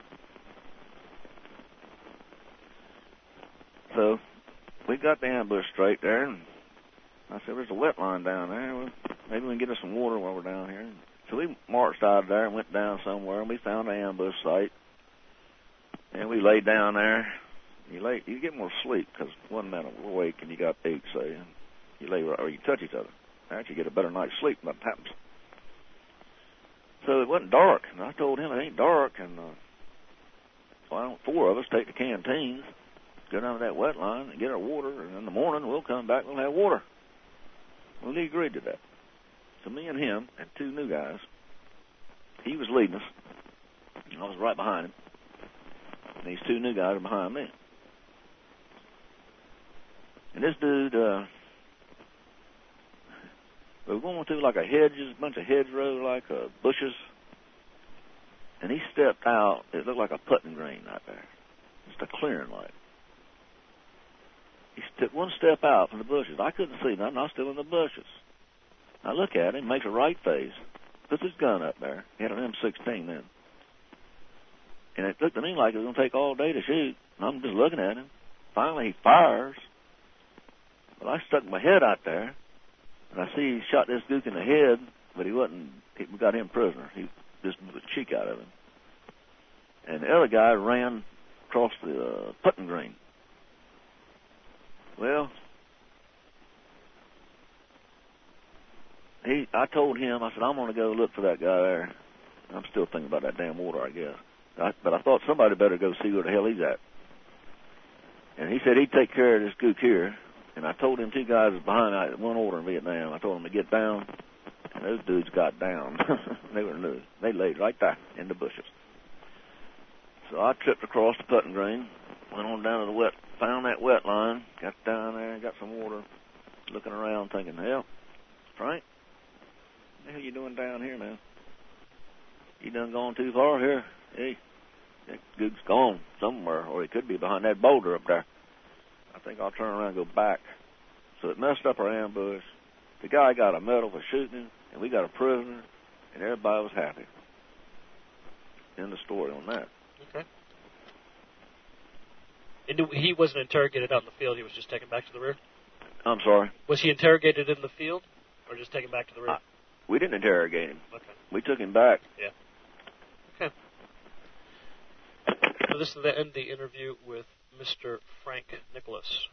So we got the ambush straight there, and I said, there's a wet line down there. Well, maybe we can get us some water while we're down here. So we marched out of there and went down somewhere, and we found an ambush site. And we laid down there. You lay, you get more sleep because one minute we're awake and you got eight, say, and you lay or you touch each other. Actually, you get a better night's sleep when that happens. So it wasn't dark, and I told him it ain't dark, and uh, well, four of us take the canteens, go down to that wet line and get our water, and in the morning we'll come back and we'll have water. Well, he agreed to that. So me and him and two new guys. He was leading us, and I was right behind him. And these two new guys are behind me. And this dude, uh, we were going through like a hedges, a bunch of hedgerow, like uh, bushes. And he stepped out. It looked like a putting green out there. Just a clearing light. He took one step out from the bushes. I couldn't see nothing. I was still in the bushes. I look at him, makes a right face, puts his gun up there. He had an M sixteen then. And it looked to me like it was going to take all day to shoot. And I'm just looking at him. Finally, he fires. Well, I stuck my head out there, and I see he shot this dude in the head, but he wasn't, he, we got him prisoner. He just blew the cheek out of him. And the other guy ran across the uh, putting green. Well, he, I told him, I said, I'm going to go look for that guy there. I'm still thinking about that damn water, I guess. I, but I thought somebody better go see where the hell he's at. And he said he'd take care of this gook here. And I told him two guys was behind I, one order in Vietnam. I told them to get down. And those dudes got down. They were new. They laid right there in the bushes. So I tripped across the putting green, went on down to the wet, found that wet line, got down there, got some water, looking around thinking, hell, Frank, what the hell you doing down here, man? You done gone too far here. Hey, that gook's gone somewhere, or he could be behind that boulder up there. I think I'll turn around and go back. So it messed up our ambush. The guy got a medal for shooting him, and we got a prisoner, and everybody was happy. End the story on that. Okay. And he wasn't interrogated out in the field. He was just taken back to the rear? I'm sorry? Was he interrogated in the field, or just taken back to the rear? I, we didn't interrogate him. Okay. We took him back. Yeah. Okay. So this is the end of the interview with Mister Frank Nicholas.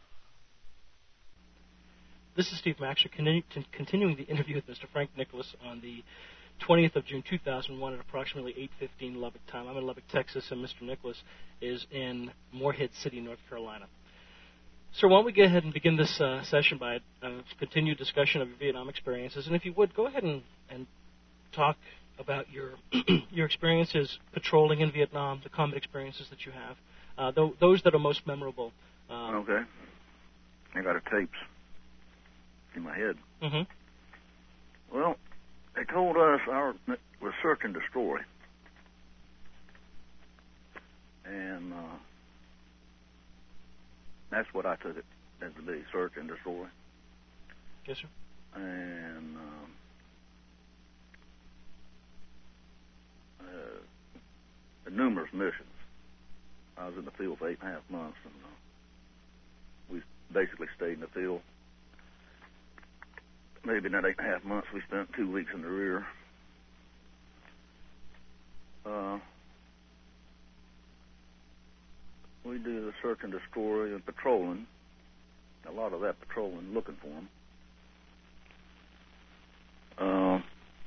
This is Steve Maxer, continuing the interview with Mister Frank Nicholas on the twentieth of June, two thousand one, at approximately eight fifteen Lubbock time. I'm in Lubbock, Texas, and Mister Nicholas is in Morehead City, North Carolina. Sir, why don't we go ahead and begin this uh, session by a continued discussion of your Vietnam experiences, and if you would, go ahead and, and talk about your your experiences patrolling in Vietnam, the combat experiences that you have, uh, th- those that are most memorable. Um, okay. I got a tapes in my head. Mm-hmm. Well, they told us our was search and destroy, and uh, that's what I took it as to be, search and destroy. Yes, sir. And um, uh, numerous missions. I was in the field for eight and a half months, and uh, we basically stayed in the field. Maybe in that eight and a half months, we spent two weeks in the rear. uh, we do the search and destroy and patrolling. A lot of that patrolling, looking for them. Uh,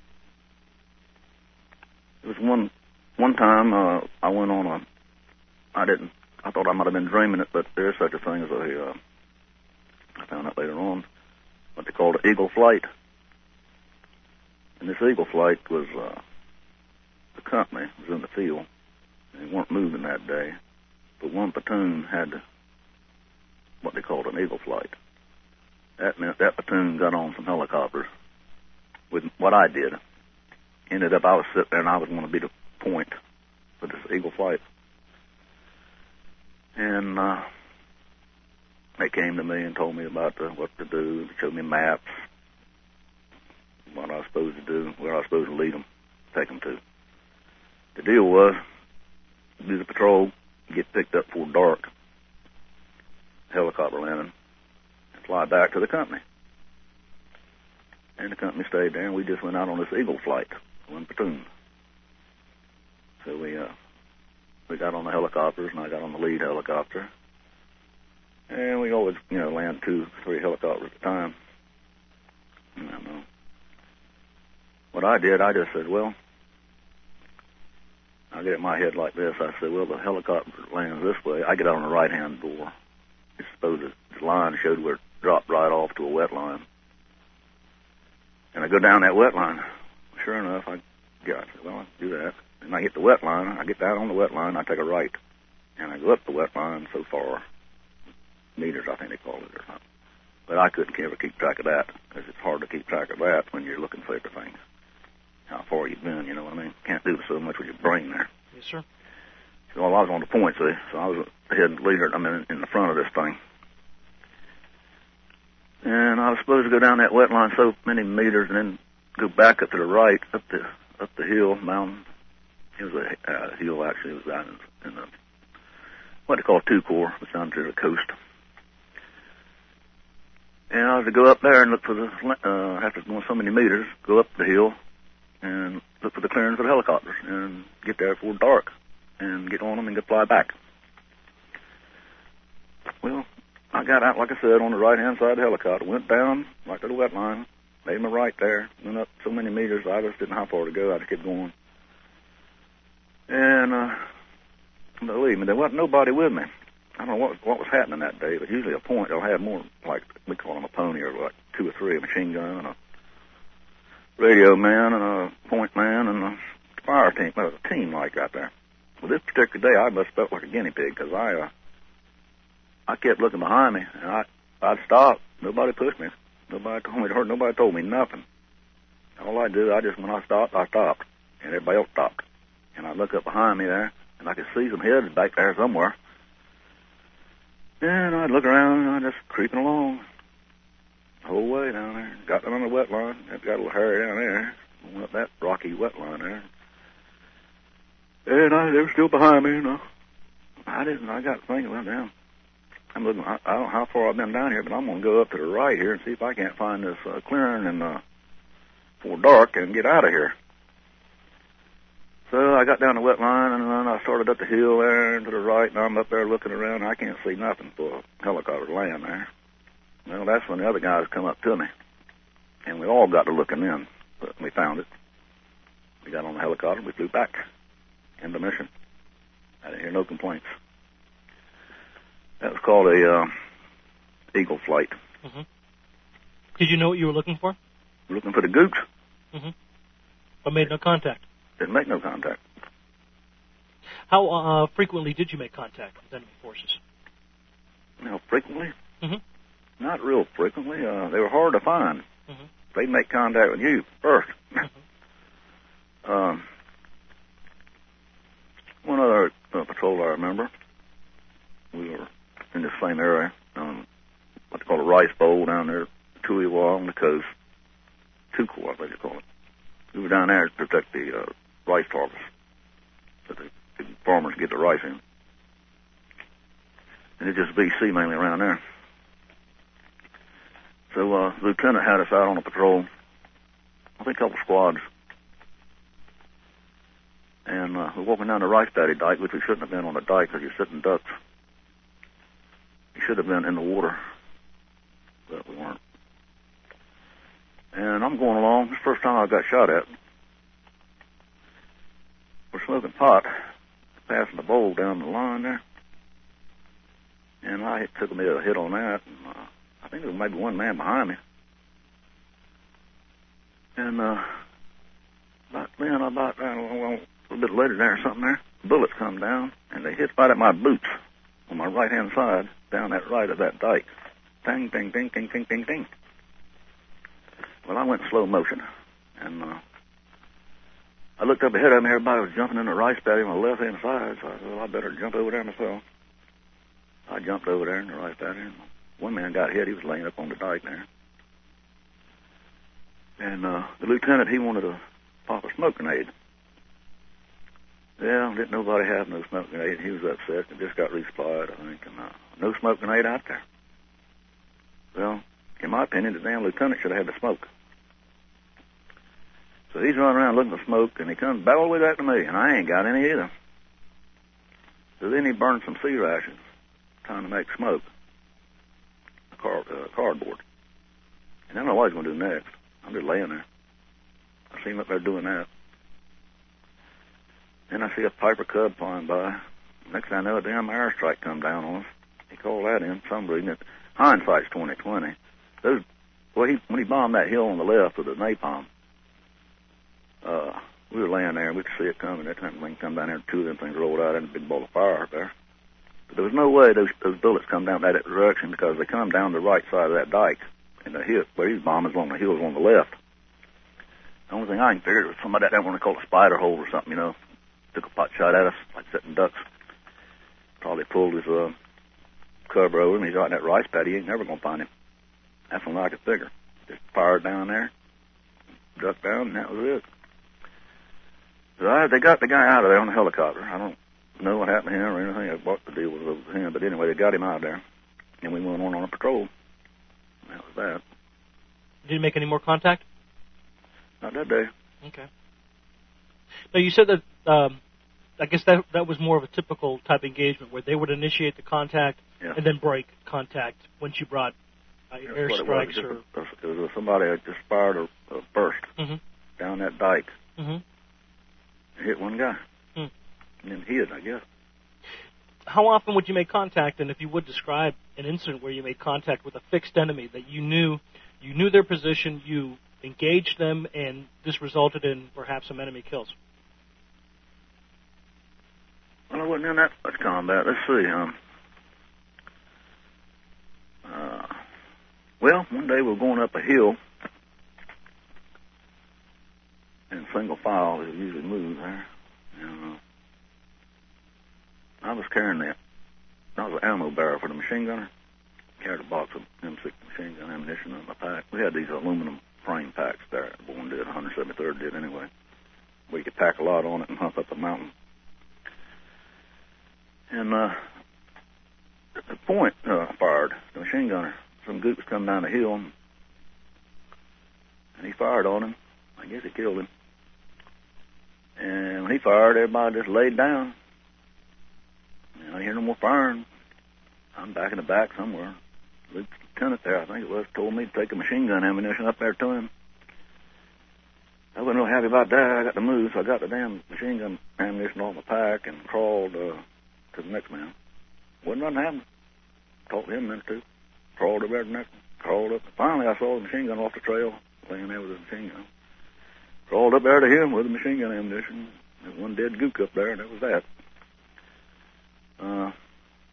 it was one one time uh, I went on a. I didn't. I thought I might have been dreaming it, but there's such a thing as a. Uh, I found out later on what they called an eagle flight. And this eagle flight was uh, the company was in the field. They weren't moving that day, but one platoon had what they called an eagle flight. That meant that platoon got on some helicopters with what I did. Ended up I was sitting there and I was going to be the point for this eagle flight. And uh, they came to me and told me about the, what to do, showed me maps, what I was supposed to do, where I was supposed to lead them, take them to. The deal was, do the patrol, get picked up before dark, helicopter landing, and fly back to the company. And the company stayed there, and we just went out on this eagle flight, one platoon. So we uh, we got on the helicopters, and I got on the lead helicopter. And we always, you know, land two, three helicopters at a time. I don't know. What I did, I just said, well, I get in my head like this. I said, well, the helicopter lands this way. I get out on the right-hand door. It's supposed to, the line showed where it dropped right off to a wet line. And I go down that wet line. Sure enough, I get, I said, well, I'll do that. And I hit the wet line. I get down on the wet line. I take a right. And I go up the wet line so far. Meters, I think they call it, or something. But I couldn't ever keep track of that, because it's hard to keep track of that when you're looking for everything. How far you've been, you know what I mean? Can't do so much with your brain there. Yes, sir. So I was on the point, see, so I was the head leader, I mean, in the front of this thing. And I was supposed to go down that wet line so many meters and then go back up to the right, up the up the hill, mountain. It was a uh, hill, actually. It was down in, in the, what they call two-core. It was down to the coast. And I was to go up there and look for the, uh, after going so many meters, go up the hill and look for the clearance of the helicopters and get there before dark and get on them and get fly back. Well, I got out, like I said, on the right-hand side of the helicopter, went down right to the wet line, made my right there, went up so many meters, I just didn't know how far to go. I just kept going. And, uh, believe me, there wasn't nobody with me. I don't know what, what was happening that day, but usually a point, they'll have more, like, we call them a pony, or like two or three, a machine gun, and a radio man, and a point man, and a fire team, uh, a team like that there. Well, this particular day, I must have felt like a guinea pig, because I, uh, I kept looking behind me, and I, I'd stop. Nobody pushed me. Nobody told me to hurt. Nobody told me nothing. All I did, I just, when I stopped, I stopped, and everybody else stopped. And I look up behind me there, and I could see some heads back there somewhere. And I'd look around, and I just creeping along the whole way down there. Got down on the wet line. It got a little hairy down there. Went up that rocky wet line there. And I, they were still behind me, you know. I didn't, I got thinking, well, damn. I'm looking, I, I don't know how far I've been down here, but I'm going to go up to the right here and see if I can't find this uh, clearing and, uh, before dark and get out of here. So I got down the wet line, and then I started up the hill there and to the right, and I'm up there looking around, and I can't see nothing for a helicopter to land there. Well, that's when the other guys come up to me, and we all got to looking in, but we found it. We got on the helicopter, we flew back into mission. I didn't hear no complaints. That was called a uh, eagle flight. Mm-hmm. Did you know what you were looking for? Looking for the gooch. Mm-hmm. But made no contact. Didn't make no contact. How uh, frequently did you make contact with enemy forces? You know, frequently? Mm-hmm. Not real frequently. Uh, they were hard to find. Mm-hmm. They'd make contact with you first. Mm-hmm. um, one other uh, patrol I remember, we were in the same area, um, what they call a rice bowl down there, Tuiwa on the coast. Two-core, I think they call it. We were down there to protect the uh, rice harvest, so the, the farmers get the rice in. And it's just B C mainly around there. So uh, the lieutenant had us out on a patrol, I think a couple squads. And uh, we're walking down the rice paddy dike, which we shouldn't have been on the dike because you're sitting ducks. You should have been in the water, but we weren't. And I'm going along. It's the first time I got shot at. We're smoking pot, passing the bowl down the line there. And I took a bit of a hit on that. And, uh, I think there was maybe one man behind me. And uh, about then, about uh, a little bit later there or something there, bullets come down, and they hit right at my boots on my right-hand side, down that right of that dike. Ding, ding, ding, ding, ding, ding, ding. Well, I went in slow motion, and uh, I looked up ahead of me. Everybody was jumping in the rice paddy on the left-hand side, so I said, well, I better jump over there myself. I jumped over there in the rice paddy, and one man got hit. He was laying up on the dike there. And uh, the lieutenant, he wanted to pop a smoke grenade. Yeah, didn't nobody have no smoke grenade. He was upset. It just got resupplied, I think, and uh, no smoke grenade out there. Well, in my opinion, the damn lieutenant should have had the smoke. So he's running around looking for smoke, and he comes back all the way back to me, and I ain't got any either. So then he burned some sea rations, trying to make smoke, car, uh, cardboard. And I don't know what he's going to do next. I'm just laying there. I see him up there doing that. Then I see a Piper Cub flying by. Next thing I know, a damn airstrike come down on us. He called that in. Some reason it. Hindsight's twenty twenty. Those, well, he, when he bombed that hill on the left with the napalm, uh, we were laying there and we could see it coming. That time thing come down there, and two of them things rolled out in a big ball of fire up there. But there was no way those those bullets come down that direction because they come down the right side of that dike. And the hill, where he's bombing is on the hill is on the left. The only thing I can figure was somebody that want to call a spider hole or something, you know. Took a pot shot at us, like sitting ducks. Probably pulled his uh, cover over him. He's out in that rice paddy. He ain't never going to find him. That's what I could figure. Just fired down there, ducked down, and that was it. So I, they got the guy out of there on the helicopter. I don't know what happened to him or anything, what the deal was with him. But anyway, they got him out of there. And we went on on a patrol. That was that. Did you make any more contact? Not that day. Okay. Now, you said that, um, I guess that that was more of a typical type engagement where they would initiate the contact yeah. and then break contact once you brought uh, airstrikes it or... Was. It was somebody that just fired a, a burst mm-hmm. down that dike. Mm-hmm. Hit one guy. Hmm. And then hid, I guess. How often would you make contact, and if you would describe an incident where you made contact with a fixed enemy that you knew you knew their position, you engaged them, and this resulted in perhaps some enemy kills? Well, I wasn't in that much combat. Let's see. Um, uh, well, one day we were going up a hill in single file, as it usually moves there. And, uh, I was carrying that. I was an ammo barrel for the machine gunner. Carried a box of M six machine gun ammunition in my pack. We had these aluminum frame packs there. One did, one seventy-third did anyway. Where you could pack a lot on it and hump up a mountain. And uh, at the point uh, I fired, the machine gunner, some goop was coming down the hill, and, and he fired on him. I guess he killed him. And when he fired, everybody just laid down. And I hear no more firing. I'm back in the back somewhere. The lieutenant there, I think it was, told me to take the machine gun ammunition up there to him. I wasn't real happy about that. I got to move, so I got the damn machine gun ammunition off my pack and crawled uh, to the next man. Wasn't nothing happening. Talked to him a minute or two. Crawled over there to the next one. Crawled up. Finally, I saw the machine gun off the trail, laying there with the machine gun. Crawled up there to him with the machine gun ammunition. There's one dead gook up there, and that was that. Uh,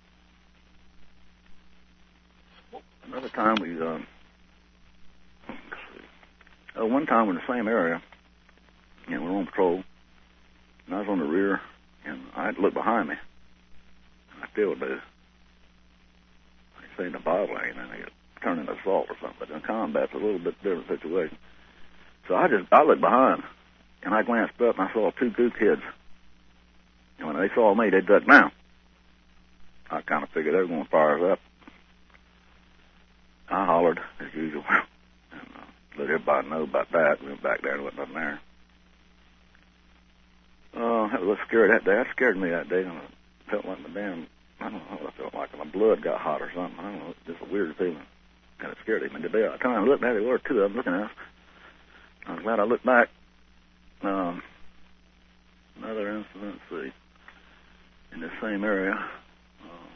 another time we, uh, uh, one time we're in the same area, and we were on patrol, and I was on the rear, and I had to look behind me. I still do. I say in the Bible, I ain't turning assault or something, but in combat's a little bit different situation. So I just, I looked behind, and I glanced up, and I saw two gook heads. And when they saw me, they ducked down. I kind of figured they were going to fire us up. I hollered, as usual, and uh, let everybody know about that. We went back there and wasn't nothing there. Uh, that was scary that day. That scared me that day. I felt like my damn, I don't know, I felt like my blood got hot or something. I don't know, just a weird feeling. Kind of scared me. The day I time I looked at it, there were two of them looking at us. I was glad I looked back. Um, another incident, let's see, in the same area. Uh,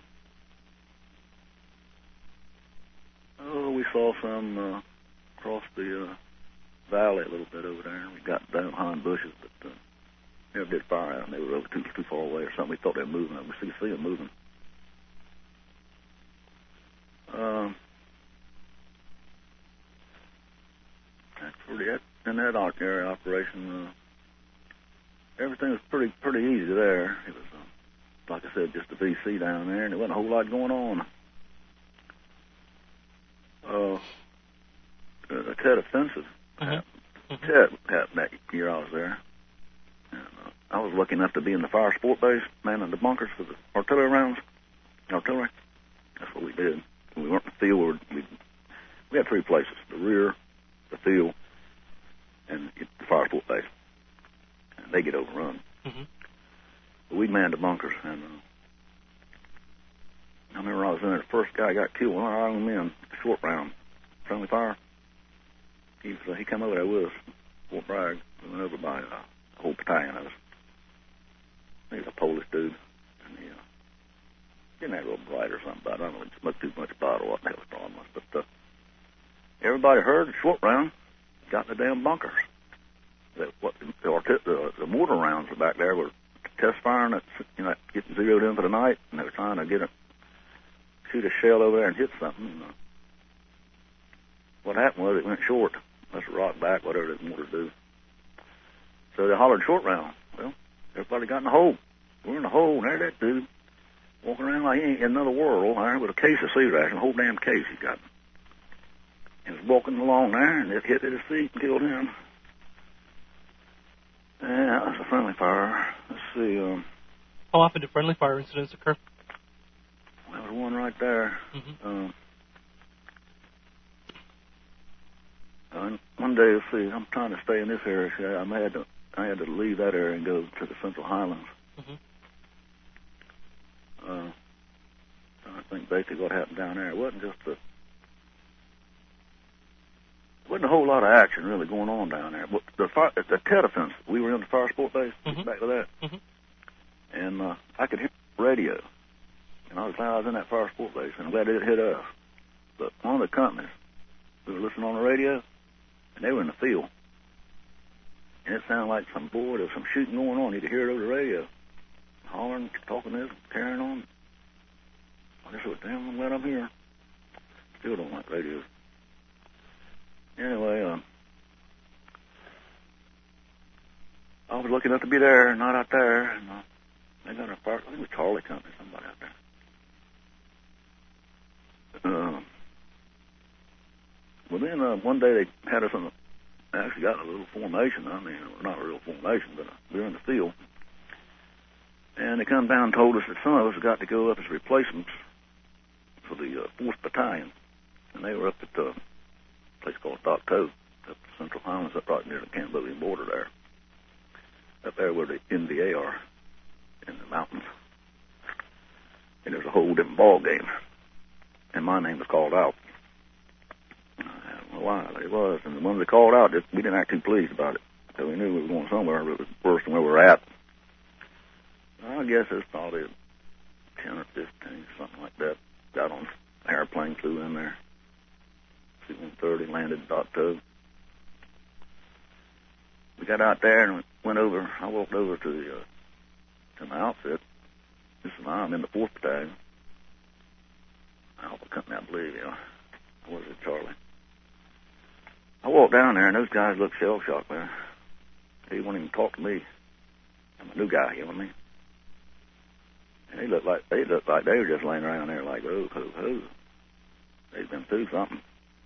oh, we saw some uh, across the uh, valley a little bit over there. We got down behind bushes, but uh, never did fire at them. They were over too, too far away or something. We thought they were moving. We see, see them moving. Um, that's pretty, that, in that area operation, uh, everything was pretty pretty easy there. It was, uh, like I said, just a V C down there, and there wasn't a whole lot going on. Uh, the Tet offensive. Mm-hmm. Tet happened that year I was there. And, uh, I was lucky enough to be in the fire sport base, manning the bunkers for the artillery rounds. Artillery. That's what we did. When we weren't in the field, we, we had three places: the rear, the field, and the fire sport base. And they get overrun. Mm-hmm. But we manned the bunkers, and uh, I remember I was in there. The first guy got killed. One of our own men, short round, friendly fire. He was, uh, he come over there with us, Fort Bragg. We went over by uh, a whole battalion of us. He was a Polish dude, and he uh, didn't have a little bright or something about it. I don't know, he smoked too much pot or what the hell his problem was. But uh, everybody heard the short round got in the damn bunkers. That what the, the, the mortar rounds were back there were test firing, that, you know, getting zeroed in for the night, and they were trying to get a shoot a shell over there and hit something. And, uh, what happened was it went short. Must have rocked back, whatever the mortars do. So they hollered short round. Well, everybody got in the hole. We're in the hole, and there that dude walking around like he ain't in another world there with a case of sea ration, a whole damn case he got. And was walking along there, and it hit at his feet and killed him. Yeah, that was a friendly fire. Let's see. Um, How often do friendly fire incidents occur? There was one right there. Mm-hmm. Um, uh, one day, let's see. I'm trying to stay in this area. See, I had to, I had to leave that area and go to the Central Highlands. Mm-hmm. Uh, I think basically what happened down there. It wasn't just a wasn't a whole lot of action really going on down there. But the fire, the Tet offense, we were in the fire sport base. Mm-hmm. Back to that, mm-hmm. and uh, I could hear the radio. And I was glad I was in that fire sport base, and I'm glad it hit us. But one of the companies, we were listening on the radio, and they were in the field. And it sounded like some boy, there was some shooting going on. You could hear it over the radio. Hollering, talking this, carrying on. I just thought, damn, I'm glad I'm here. Still don't like radios. Anyway, uh, I was lucky enough to be there, not out there. And uh, they got a fire, I think it was Charlie Company, somebody out there. Uh, well, then uh, one day they had us in a, actually got in a little formation. I mean, not a real formation, but uh, we were in the field. And they come down and told us that some of us got to go up as replacements for the uh, fourth Battalion. And they were up at uh, a place called Dock Cove, up the Central Highlands, up right near the Cambodian border there. Up there where the N V A are, in the mountains. And it was a whole different ball game. And my name was called out. I don't know why, it was. And when they called out, we didn't act too pleased about it. So we knew we were going somewhere, but it was worse than where we were at. I guess it's probably ten or fifteen, something like that. Got on an airplane, flew in there. C one thirty, landed at Dock Cove. We got out there and went over. I walked over to the uh, to my outfit. This is I'm in the fourth Battalion. Alpha Company, I believe, yeah. Or was it Charlie? I walked down there and those guys looked shell shocked, man. They wouldn't even talk to me. I'm a new guy, you know what I mean? And they looked like they looked like they were just laying around there like, oh, ho, ho. They'd been through something.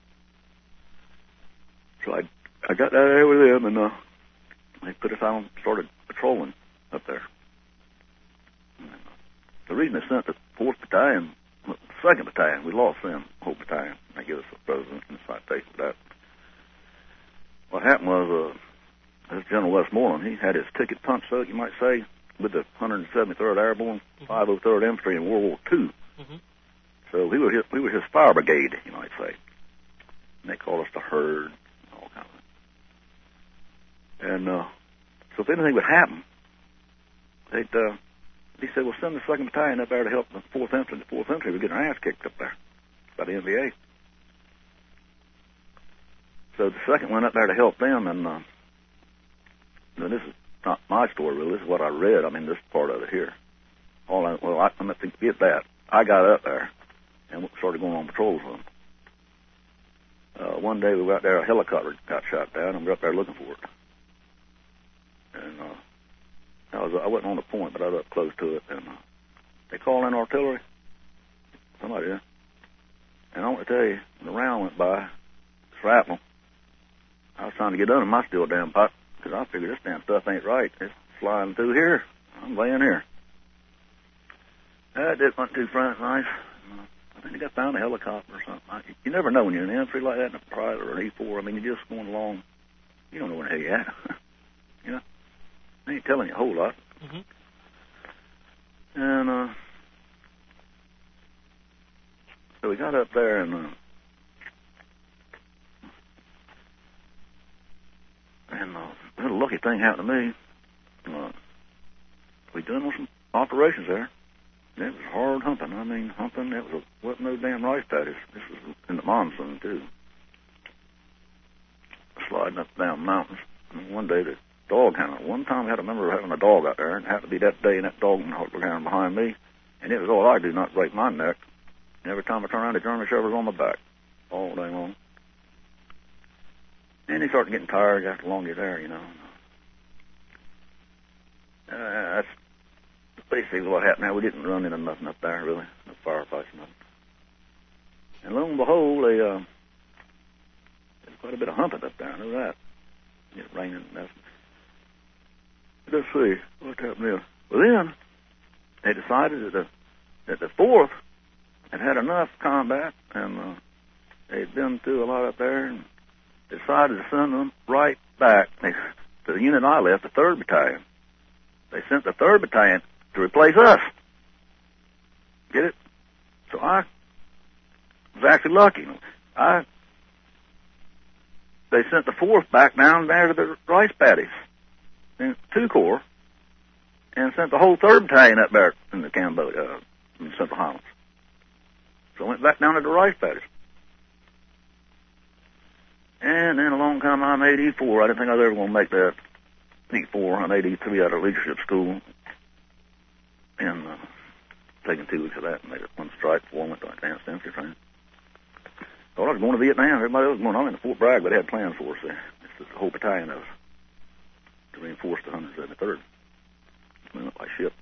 So I I got down there with them, and uh, they put us out and started patrolling up there. And, uh, the reason they sent the fourth Battalion, the second Battalion, we lost them, whole battalion. They gave us a president and a citation for that. What happened was uh, this General Westmoreland, he had his ticket punched out, you might say, with the one hundred seventy-third Airborne, mm-hmm. five oh third Infantry in World War Two. Mm-hmm. So we were his, we were his fire brigade, you might say. And they called us the Herd, and all kind of. And uh, so if anything would happen, they'd uh, he said, "Well, send the second Battalion up there to help the fourth Infantry. The fourth Infantry was getting our ass kicked up there by the N V A." So the second went up there to help them, and uh, now this is not my story, really. This is what I read. I mean, this part of it here. All I, well, I, I'm going to forget that. I got up there and started going on patrols with them. Uh, one day we were out there, a helicopter got shot down, and we were up there looking for it. And uh, I was I wasn't on the point, but I was up close to it, and uh, they called in artillery. Somebody did. And I want to tell you, when the round went by, shrapnel, I was trying to get under my steel damn pipe, because I figured this damn stuff ain't right. It's flying through here. I'm laying here. That did went too front nice. I think they got found a helicopter or something. I, you never know when you're in an infantry like that, in a private or an E four. I mean, you're just going along. You don't know where the hell you're at. You know? They ain't telling you a whole lot. Mm-hmm. And, uh, so we got up there and, uh, and, uh, a little lucky thing happened to me. Uh, we done some operations there. It was hard humping. I mean, humping, it was a, wasn't no damn rice paddies. This was in the monsoon, too. Sliding up down mountains. And one day the dog hound, one time I had a member of having a dog out there, and it happened to be that day, and that dog hound behind me, and it was all I do not break my neck. And every time I turn around, the German Shepherd was on my back all day long. And he started getting tired after long you're there, you know. Uh, that's basically what happened. Now, we didn't run into nothing up there, really. No firefights, nothing. And lo and behold, they, uh, there's quite a bit of humping up there. I know that. It's raining and nothing. Let's see. What happened there? Well, then, they decided that the, that the fourth had had enough combat, and uh, they'd been through a lot up there, and decided to send them right back they, to the unit I left, the third Battalion. They sent the third Battalion to replace us. Get it? So I was actually lucky. I they sent the fourth back down there to the rice paddies in two corps, and sent the whole third Battalion up there in the Cambodia, uh, in the Central Highlands. So I went back down to the rice paddies. And then along come I'm eighty-four. I didn't think I was ever going to make that. eighty-four, I'm eighty-three out of leadership school. And uh, taking two weeks of that and made it one strike before I went to advanced infantry training. Thought I was going to Vietnam. Everybody else was going on in Fort Bragg, but they had plans for us there. It's the whole battalion of us to reinforce the one hundred seventy-third. We went by ship.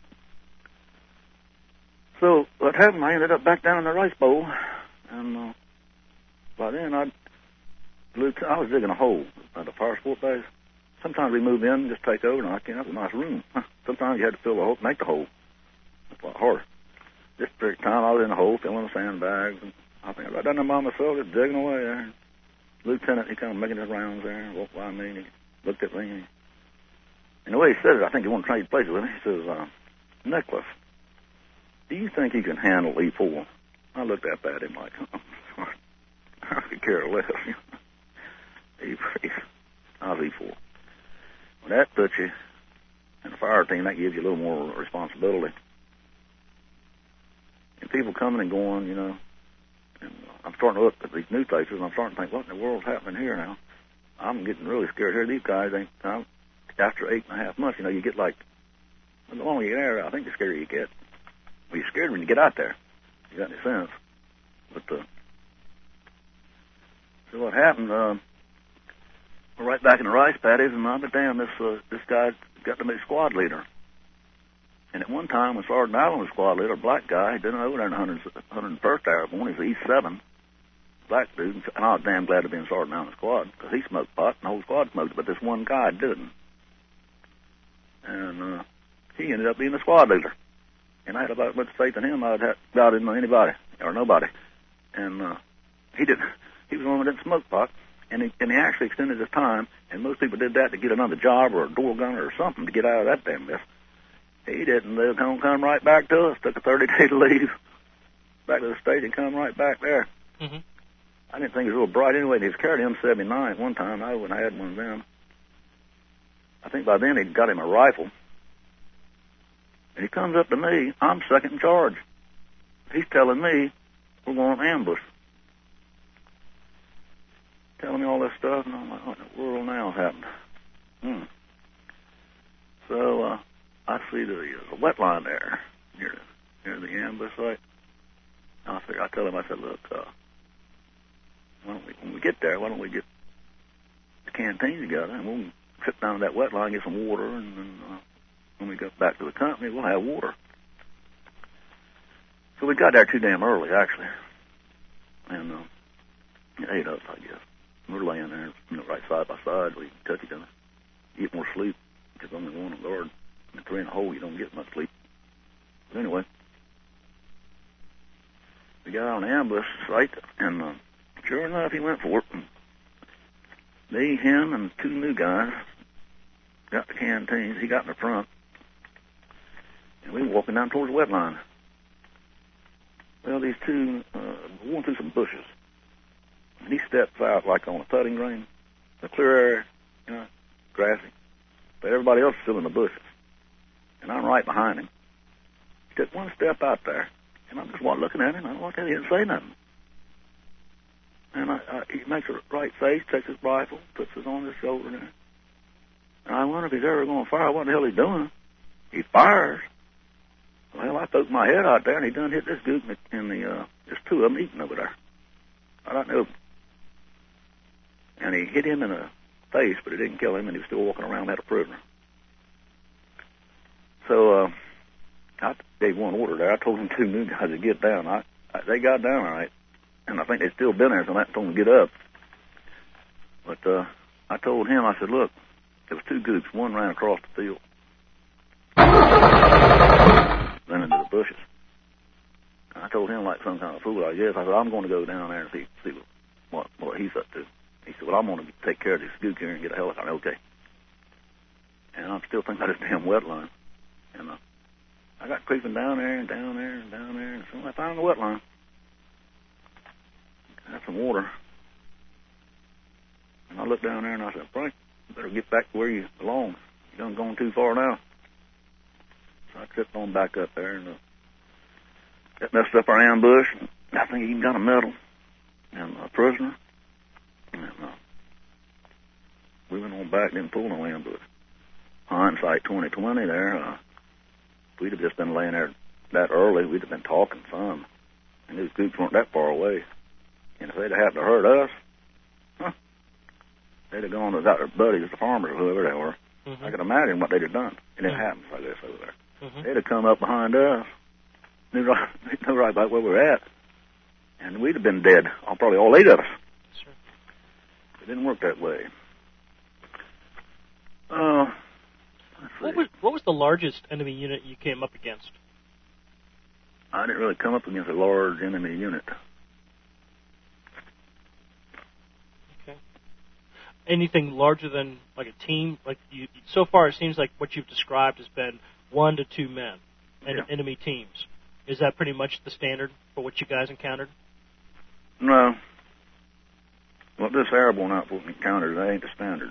So what happened, I ended up back down in the rice bowl. And uh, by then, I'd, I was digging a hole at the fire sport base. Sometimes we move in and just take over, and I can't have a nice room. Sometimes you had to fill the hole, make the hole. That's a lot harder. This period of time, I was in the hole, filling the sandbags, and I think I done it by myself, just digging away there. Lieutenant, he kind of making his rounds there, walked by me, and he looked at me. And, and the way he said it, I think he wanted to trade places with me. He says, uh, Nicholas, do you think you can handle E four? I looked up at him like, I could care less. E four. I was E four. Well, that puts you in a fire team. That gives you a little more responsibility. And people coming and going, you know. And I'm starting to look at these new places, and I'm starting to think, what in the world's happening here now? I'm getting really scared here. These guys ain't. I'm, after eight and a half months, you know, you get like, the longer you get there, I think the scarier you get. Well, you're scared when you get out there. You got any sense? But uh, so what happened? Uh, we're right back in the rice paddies, and I'm damn, this uh, this guy got to be squad leader. And at one time, when Sergeant Allen was squad leader, a black guy, he'd been over there in the one hundred first Airborne, he's E seven, black dude, and I was damn glad to be in Sergeant Allen's squad, because he smoked pot, and the whole squad smoked it, but this one guy didn't. And uh, he ended up being the squad leader. And I had about as much faith in him I'd had about in anybody, or nobody. And uh, he didn't, he was the one that didn't smoke pot. and he, and he actually extended his time, and most people did that to get another job or a door gunner or something to get out of that damn mess. He didn't. They'll come, come right back to us, took a thirty-day leave, back to the state and come right back there. Mm-hmm. I didn't think he was real bright anyway. He was carrying M seventy-nine at one time. I wouldn't have had one of them. I think by then he'd got him a rifle. And he comes up to me. I'm second in charge. He's telling me we're going to ambush. Telling me all this stuff, and I'm like, what in the world now happened? Hmm. So uh, I see the, uh, the wet line there near, near the ambush site. I figure, I tell him, I said, look, uh, why don't we, when we get there, why don't we get the canteen together, and we'll sit down to that wet line, get some water, and then uh, when we get back to the company, we'll have water. So we got there too damn early, actually. And uh, it ate us, I guess. We're laying there, you know, right side by side. We touch each other. You get more sleep because only one on guard. And three in a hole, you don't get much sleep. But anyway, we got on the ambush site, and uh, sure enough, he went for it. And me, him, and two new guys got the canteens. He got in the front, and we were walking down towards the wet line. Well, these two uh, were going through some bushes. And he steps out like on a putting green, a clear area, you know, grassy. But everybody else is still in the bushes. And I'm right behind him. He took one step out there, and I'm just looking at him. I don't want to tell you, he didn't say nothing. And I, I, he makes a right face, takes his rifle, puts it on his shoulder there. And I wonder if he's ever going to fire. What the hell he's doing? He fires. Well, I poked my head out there, and he done hit this gook in the, in the uh, there's two of them eating over there. I don't know. And he hit him in the face, but it didn't kill him, and he was still walking around as a prisoner. So uh, I gave one order there. I told them two new guys to get down. I, I They got down all right, and I think they've still been there, so I told them to get up. But uh, I told him, I said, look, there was two gooks. One ran across the field, ran into the bushes. And I told him like some kind of fool, I guess. I said, I'm going to go down there and see, see what, what he's up to. He said, well, I'm going to take care of this gook here and get a helicopter. Okay. And I'm still thinking about this damn wet line. And uh, I got creeping down there and down there and down there. And soon I found the wet line. Got some water. And I looked down there and I said, Frank, you better get back to where you belong. You done gone too far now. So I tripped on back up there and uh, that messed up our ambush. And I think he even got a medal and a prisoner. And uh, we went on back, didn't pull no ambush. Hindsight twenty twenty there, uh, if we'd have just been laying there that early, we'd have been talking some. And those gooks weren't that far away. And if they'd have happened to hurt us, huh, they'd have gone and got their buddies, the farmers, or whoever they were. Mm-hmm. I can imagine what they'd have done. And it mm-hmm. happens, I guess, over there. Mm-hmm. They'd have come up behind us, knew right, knew right about where we were at, and we'd have been dead, probably all eight of us. Sure. It didn't work that way. Uh, what was what was the largest enemy unit you came up against? I didn't really come up against a large enemy unit. Okay. Anything larger than like a team? Like you, so far, it seems like what you've described has been one to two men, and yeah. enemy teams. Is that pretty much the standard for what you guys encountered? No. What this airborne outfit encountered, that ain't the standard.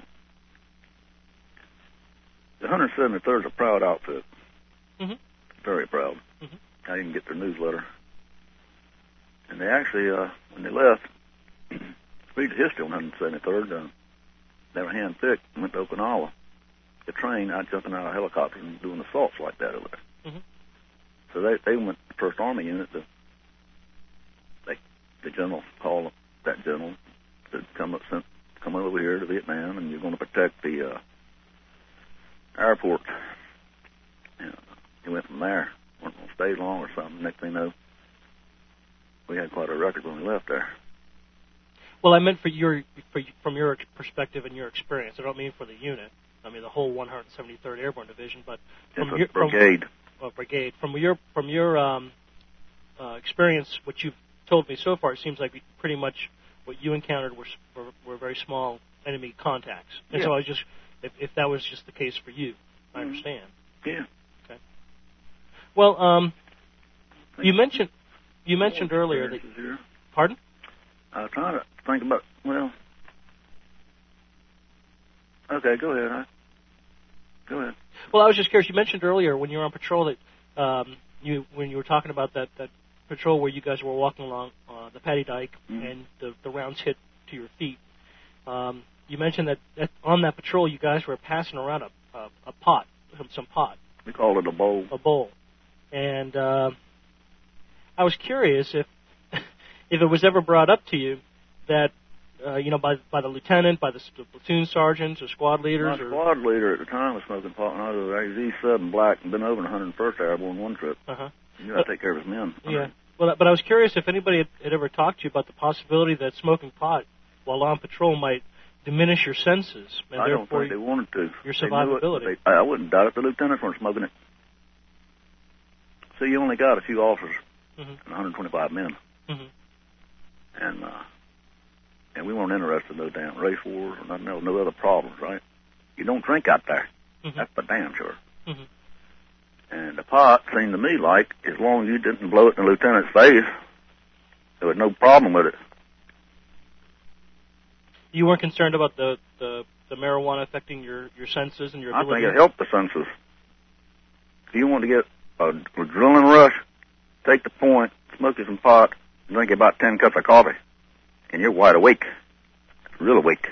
The one seventy-third is a proud outfit. Mm-hmm. Very proud. Mm-hmm. I didn't get their newsletter. And they actually, uh, when they left, read the history on one seventy-third, uh, they were hand-picked and went to Okinawa. The train out jumping out of helicopters and doing assaults like that over there. Mm-hmm. So they they went to the First Army unit to, they, the general called that general to come up, sent, come over here to Vietnam, and you're going to protect the uh, airport. And he went from there. Weren't going to stay long or something. Next thing you know, we had quite a record when we left there. Well, I meant for your, for, from your perspective and your experience. I don't mean for the unit. I mean the whole one seventy-third Airborne Division, but from it's your a brigade. From, well, brigade. From your from your um, uh, experience, what you've told me so far, it seems like pretty much what you encountered were were, were very small enemy contacts. And Yeah. so I was just, if, if that was just the case for you, I Mhm. understand. Yeah. Okay. Well, um, you mentioned you mentioned earlier that. Here. Pardon? I was trying to think about. Well. Okay, go ahead. Huh? Go ahead. Well, I was just curious. You mentioned earlier when you were on patrol that um, you when you were talking about that, that patrol where you guys were walking along uh, the Paddy Dyke Mhm. and the, the rounds hit to your feet. Um, you mentioned that, that on that patrol you guys were passing around a, a, a pot, some, some pot, We call it a bowl. a bowl, and uh, I was curious if if it was ever brought up to you that uh, you know by by the lieutenant, by the platoon sergeants or squad leaders, My or squad leader at the time was smoking pot, and I was, I was E seven Black and been over in one hundred first Airborne one trip. uh-huh. You got to take care of his men. Yeah. Well, but I was curious if anybody had, had ever talked to you about the possibility that smoking pot while on patrol might diminish your senses, and I don't therefore think they wanted to. your They knew it, but survivability. they- I wouldn't doubt it. The lieutenants weren't smoking it. So you only got a few officers Mhm. and one hundred twenty-five men, Mhm. and uh, and we weren't interested in no damn race wars or nothing else, no other problems, right? You don't drink out there. Mhm. That's for damn sure. Mhm. And the pot seemed to me like, as long as you didn't blow it in the lieutenant's face, there was no problem with it. You weren't concerned about the, the, the marijuana affecting your, your senses and your I ability. think it helped the senses. If you want to get a adrenaline rush, take the point, smoke you some pot, drink about ten cups of coffee, and you're wide awake, real awake.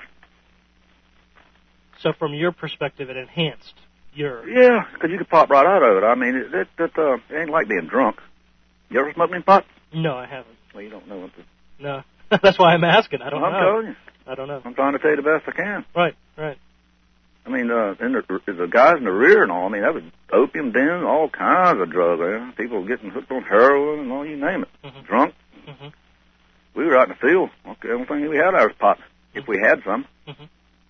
So from your perspective, it enhanced your. Yeah, because you could pop right out of it. I mean, it, it, it, uh, it ain't like being drunk. You ever smoked any pot? No, I haven't. Well, you don't know what to. No, that's why I'm asking. I don't I'm know. telling you. I don't know. I'm trying to tell you the best I can. Right, right. I mean, uh, in the, the guys in the rear and all, I mean, that was opium dens, all kinds of drugs there. People getting hooked on heroin and all, you name it. Mhm. Drunk. Mhm. We were out in the field. Okay, the only thing we had was pot, if we had some. Mhm.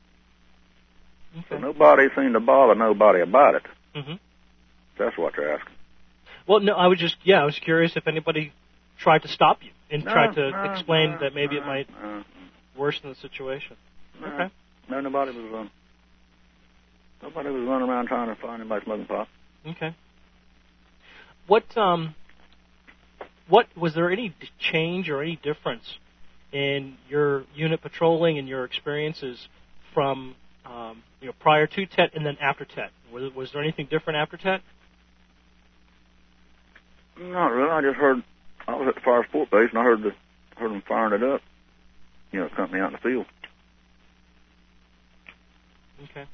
So Okay. nobody seemed to bother nobody about it. Mhm. That's what you're asking. Well, no, I was just yeah, I was curious if anybody tried to stop you and No, tried to no, explain no, that maybe no, it might no, worsen the situation. no. Okay. No, nobody was, um, nobody was running around trying to find anybody smoking pot. Okay. What um, what was there any d- change or any difference in your unit patrolling and your experiences from um, you know prior to T E T and then after T E T? Was, was there anything different after T E T? Not really. I just heard, I was at the fire support base and I heard the, heard them firing it up. You know, company out in the field. Okay.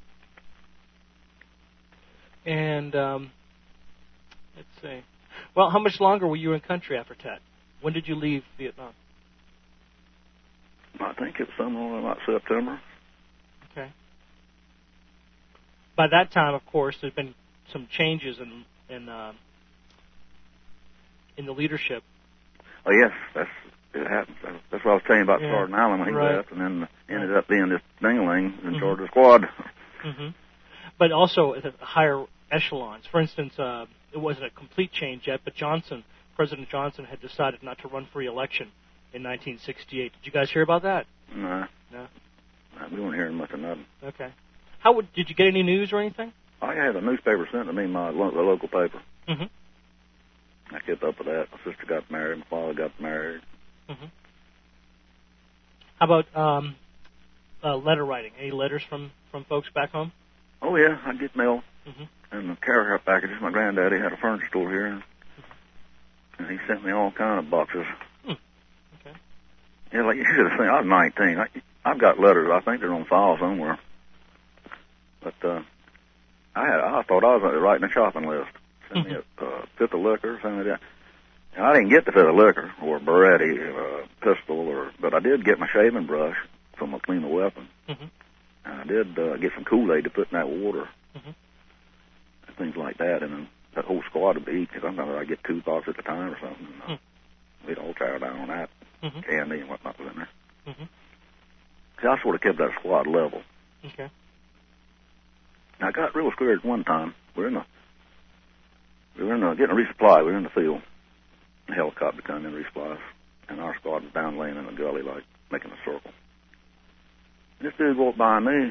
And um, let's see. Well, how much longer were you in country after T E T? When did you leave Vietnam? I think it was somewhere like September. Okay. By that time, of course, there's been some changes in in uh, in the leadership. Oh yes, that's it happened. That's what I was telling you about Yeah. Sergeant Allen when he Right. left, and then ended up being this dingling in Mhm. charge of the squad. hmm But also at the higher echelons. For instance, uh, it wasn't a complete change yet, but Johnson, President Johnson, had decided not to run for re-election in nineteen sixty-eight. Did you guys hear about that? Nah, No. nah, we weren't hearing much of nothing. Okay. How would, did you get any news or anything? I had a newspaper sent to me, my lo- the local paper. Mm-hmm. I kept up with that. My sister got married. My father got married. Mm-hmm. How about um, uh, letter writing? Any letters from, from folks back home? Oh yeah, I get mail Mm-hmm. and the carrier packages. My granddaddy had a furniture store here, and, and he sent me all kind of boxes. Hmm. Okay. Yeah, like you should have seen. I was nineteen. I, I've got letters. I think they're on file somewhere. But uh, I had. I thought I was writing a shopping list. Send me a uh, fifth of liquor. Send me that. And I didn't get the fifth of liquor or a Beretti or a pistol, or but I did get my shaving brush from a cleaner weapon. Mm-hmm. And I did uh, get some Kool-Aid to put in that water. Mm-hmm. And things like that, and then that whole squad would eat, because sometimes I'd get two boxes at a time or something. And, uh, Hmm. we'd all chow down on that. Mm-hmm. Candy and whatnot was in there. Mm-hmm. See, I sort of kept that squad level. Okay. I got real scared one time. We were in the, we were in the, getting a resupply. We were in the field. A helicopter come in resupply us, and our squad was down laying in the gully like making a circle. This dude walked by me,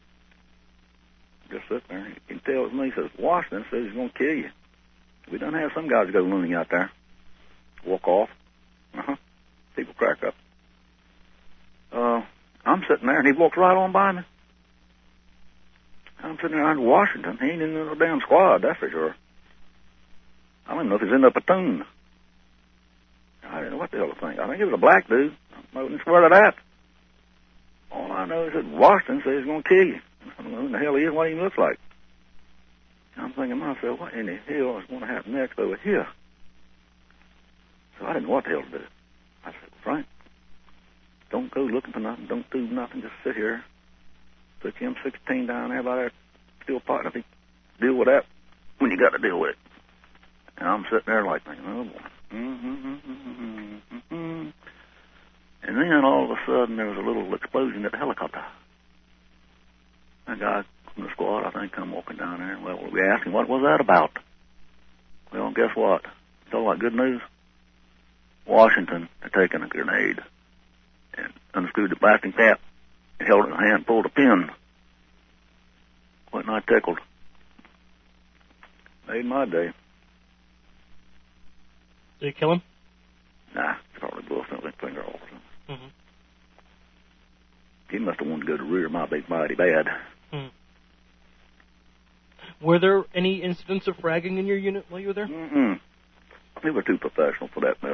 just sitting there. He tells me, he says, Washington says he's going to kill you. We done have some guys go loony out there. Walk off. Uh-huh. People crack up. Uh, I'm sitting there, and he walks right on by me. I'm sitting there under Washington. He ain't in no damn squad, that's for sure. I don't even know if he's in the platoon. I didn't know what the hell to think. I think it was a black dude. I wouldn't swear to that. All I know is that Washington says he's going to kill you. I don't know who the hell he is, what he looks like. I'm thinking to myself, what in the hell is going to happen next over here? So I didn't know what the hell to do. I said, Frank, don't go looking for nothing. Don't do nothing. Just sit here. Put your M sixteen down there by that steel pot and deal with that when you got to deal with it. And I'm sitting there like thinking, oh boy. Mm-hmm, mm-hmm, mm-hmm. And then all of a sudden there was a little explosion at the helicopter. A guy from the squad, I think, come walking down there. Well, we asked him, what was that about? Well, guess what? Talk about good news. Washington had taken a grenade and unscrewed the blasting cap and held it in the hand, pulled a pin. Wasn't I tickled? Made my day. Did you kill him? Nah, probably blew something finger off. Mm-hmm. He must have wanted to go to the rear of my big mighty bad. Mm. Were there any incidents of fragging in your unit while you were there? Mm-mm. We were too professional for that mess.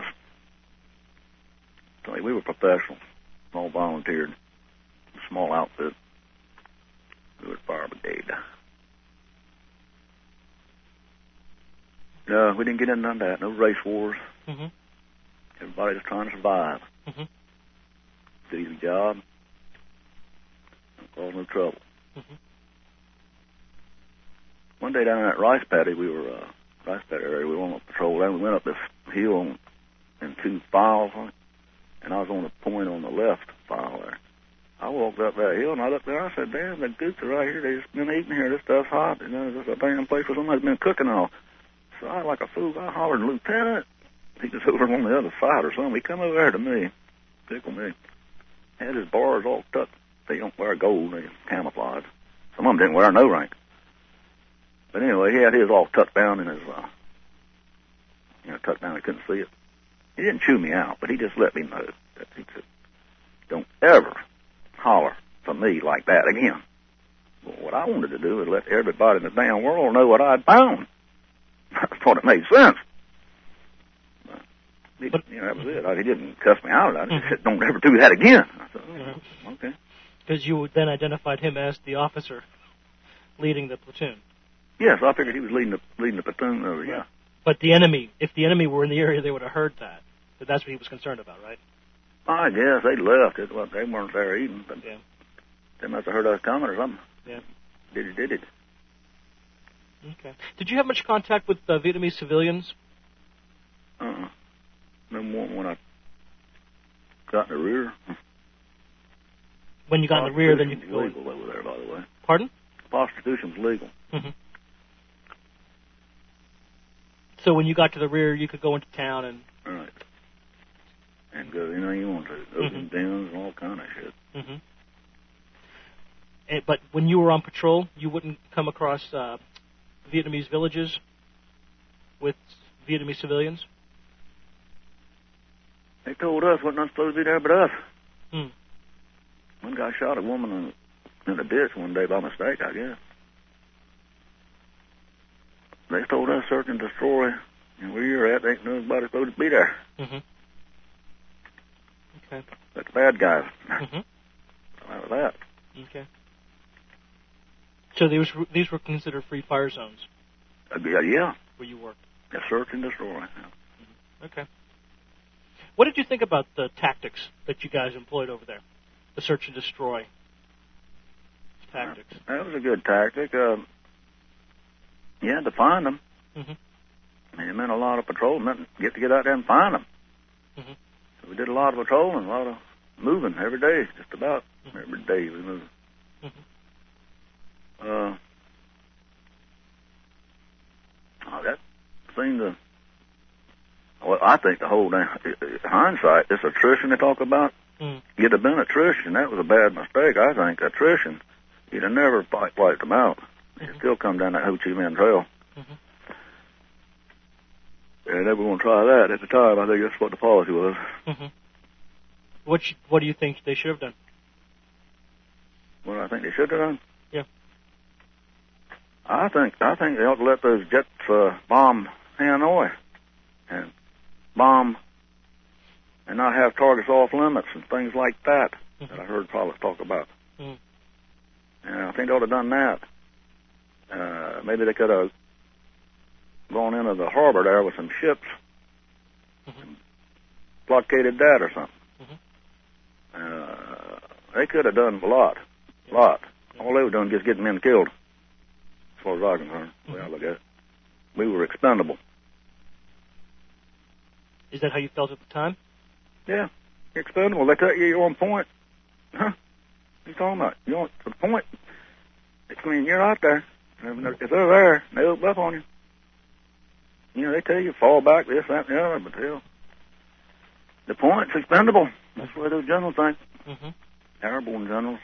I mean, we were professional, all volunteered, small outfit. We were fire brigade. No, we didn't get into none of that. No race wars. Mm-hmm. Everybody was trying to survive. Mm-hmm. Do your job. Don't cause no trouble. Mm-hmm. One day down in that rice paddy, we were, uh, rice paddy area, we were on a patrol, and we went up this hill on, in two files on it, and I was on the point on the left file there. I walked up that hill, and I looked there, I said, damn, the goose are right here, they just been eating here, this stuff's hot, and then there's a damn place where somebody's been cooking all. So I, like a fool, I hollered, Lieutenant. He was over on the other side or something. He come over there to me, tickled me. Had his bars all tucked. They don't wear gold, they camouflage. Some of them didn't wear no rank. But anyway, he had his all tucked down in his, uh, you know, tucked down, he couldn't see it. He didn't chew me out, but he just let me know that he said, don't ever holler for me like that again. Well, what I wanted to do is let everybody in the damn world know what I'd found. I thought it made sense. But, he, but, you know, that was it. I, he didn't cuss me out. I just said, don't ever do that again. I said, oh, okay. Because you then identified him as the officer leading the platoon. Yes, I figured he was leading the leading the platoon over, yeah. But the enemy, if the enemy were in the area, they would have heard that. But that's what he was concerned about, right? I guess they left. It, well, they weren't there eating, but yeah. They must have heard us coming or something. Yeah. Did it, did it. Okay. Did you have much contact with uh, Vietnamese civilians? Uh-uh. No more when I got in the rear. When you got in the rear, then you could go... legal over there, by the way. Pardon? Prostitution's legal. Mm-hmm. So when you got to the rear, you could go into town and... Right. And go anywhere you want to. Open mm-hmm. dens and all kind of shit. Mm-hmm. And, but when you were on patrol, you wouldn't come across uh, Vietnamese villages with Vietnamese civilians? They told us wasn't not supposed to be there but us. Hmm. One guy shot a woman in, in a ditch one day by mistake, I guess. They told us search and destroy, and where you're at, ain't nobody supposed to be there. Mm-hmm. Okay. That's the bad guys. Mm-hmm. Out of that. Okay. So these were, these were considered free fire zones? Uh, yeah, yeah. Where you worked? Yeah, search and destroy. Yeah. Mm-hmm. Okay. What did you think about the tactics that you guys employed over there? The search and destroy tactics. Uh, that was a good tactic. Uh, you had to find them. Mm-hmm. And it meant a lot of patrol. It meant get to get out there and find them. Mm-hmm. So we did a lot of patrolling, a lot of moving every day, just about. Mm-hmm. Every day we moved. Mm-hmm. Uh, oh, that seemed to... Well, I think the whole damn... Hindsight, this attrition they talk about, Mm. You'd have been attrition. That was a bad mistake, I think. Attrition. You'd have never fight, wiped them out. You'd Mm-hmm. still come down that Ho Chi Minh Trail. Mm-hmm. And they were going to try that at the time. I think that's what the policy was. Mm-hmm. What sh- What do you think they should have done? What I think they should have done? Yeah. I think I think they ought to let those jets uh, bomb Hanoi and bomb and not have targets off limits and things like that Mm-hmm. that I heard pilots talk about. Mm. And I think they ought to have done that. Uh, maybe they could have gone into the harbor there with some ships Mm-hmm. and blockaded that or something. Mm-hmm. Uh, they could have done a lot, a lot. All they were doing was just getting men killed, as far as I'm concerned. The way I look at it, we were expendable. Is that how you felt at the time? Yeah, you're expendable. They tell you you're on point. Huh? What are you talking about? You're on the point. I mean, you're out there. If they're there, they look up on you. You know, they tell you fall back, this, that, and the other, but hell, the point's expendable. That's what those generals think. Mm-hmm. Airborne generals.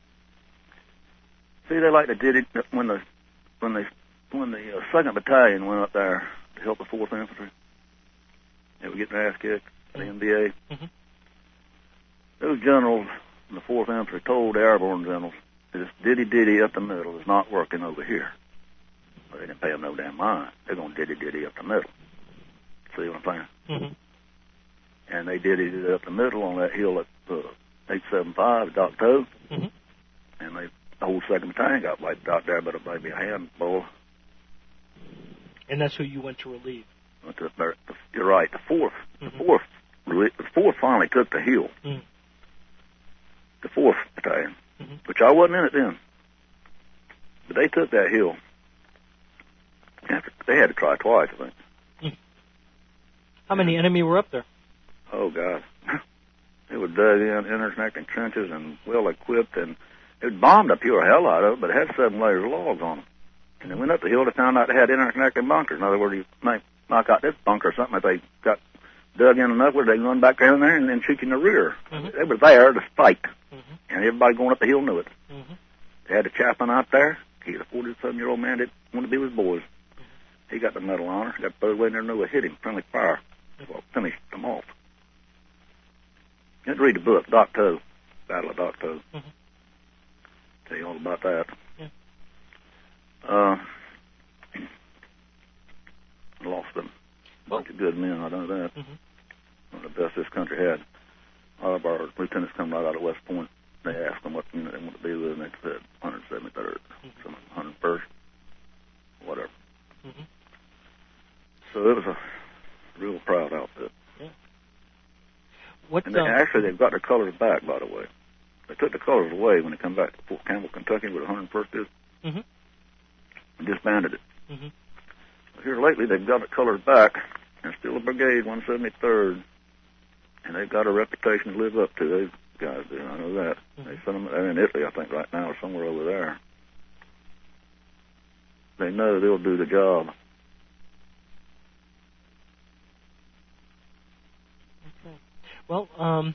See, they like to did it when the when they when the uh, second battalion went up there to help the fourth infantry. They were getting their ass kicked by the N B A. Mm-hmm. Those generals in the fourth infantry told the airborne generals, this ditty ditty up the middle is not working over here. Well, they didn't pay them no damn mind. They're going to ditty ditty up the middle. See what I'm saying? Mm-hmm. And they ditty it up the middle on that hill at uh, eight seven five, Doc Toe. Mm-hmm. And they, the whole second battalion got wiped out there, but maybe a handful. And that's who you went to relieve. But the, the, you're right. The fourth, Mm-hmm. the fourth, the fourth finally took the hill. Mm-hmm. The fourth battalion, Mm-hmm. which I wasn't in it then, but they took that hill. After, they had to try twice, I think. Mm-hmm. How many enemy were up there? Oh God, they were dug in, interconnecting trenches and well equipped, and it bombed the pure hell out of it, but it had seven layers of logs on them. And they went up the hill to find out they had interconnecting bunkers. In other words, you might knock out this bunker or something if they got dug in enough where they can run back down there and then shoot you in the rear. Mm-hmm. They were there to fight, Mm-hmm. and everybody going up the hill knew it. Mm-hmm. They had a chaplain out there. He's a forty-seven-year-old man that wanted to be with his boys. He got the medal of honor. Got third way in there, knew it hit him. Friendly fire. Well, finished them off. You have to read the book, Doc Toe, Battle of Doc Toe. Mm-hmm. Tell you all about that. Yeah. Uh, lost a bunch Well, of good men, I know that. Mm-hmm. One of the best this country had. All of our lieutenants come right out of West Point. They asked them what unit they want to be with, and they said one seventy-third, Mm-hmm. some one hundred first, whatever. Mm-hmm. So it was a real proud outfit. Yeah. What? And they, Um, actually, they've got their colors back, by the way. They took the colors away when they come back to Fort Campbell, Kentucky, where the one hundred first is, mm-hmm. and disbanded it. Mm-hmm. Here lately, they've got the colors back, and still a brigade, one seventy-third, and they've got a reputation to live up to. Those guys do, I know that. Mm-hmm. They send them, they're in Italy, I think, right now, or somewhere over there. They know they'll do the job. Okay. Well, um,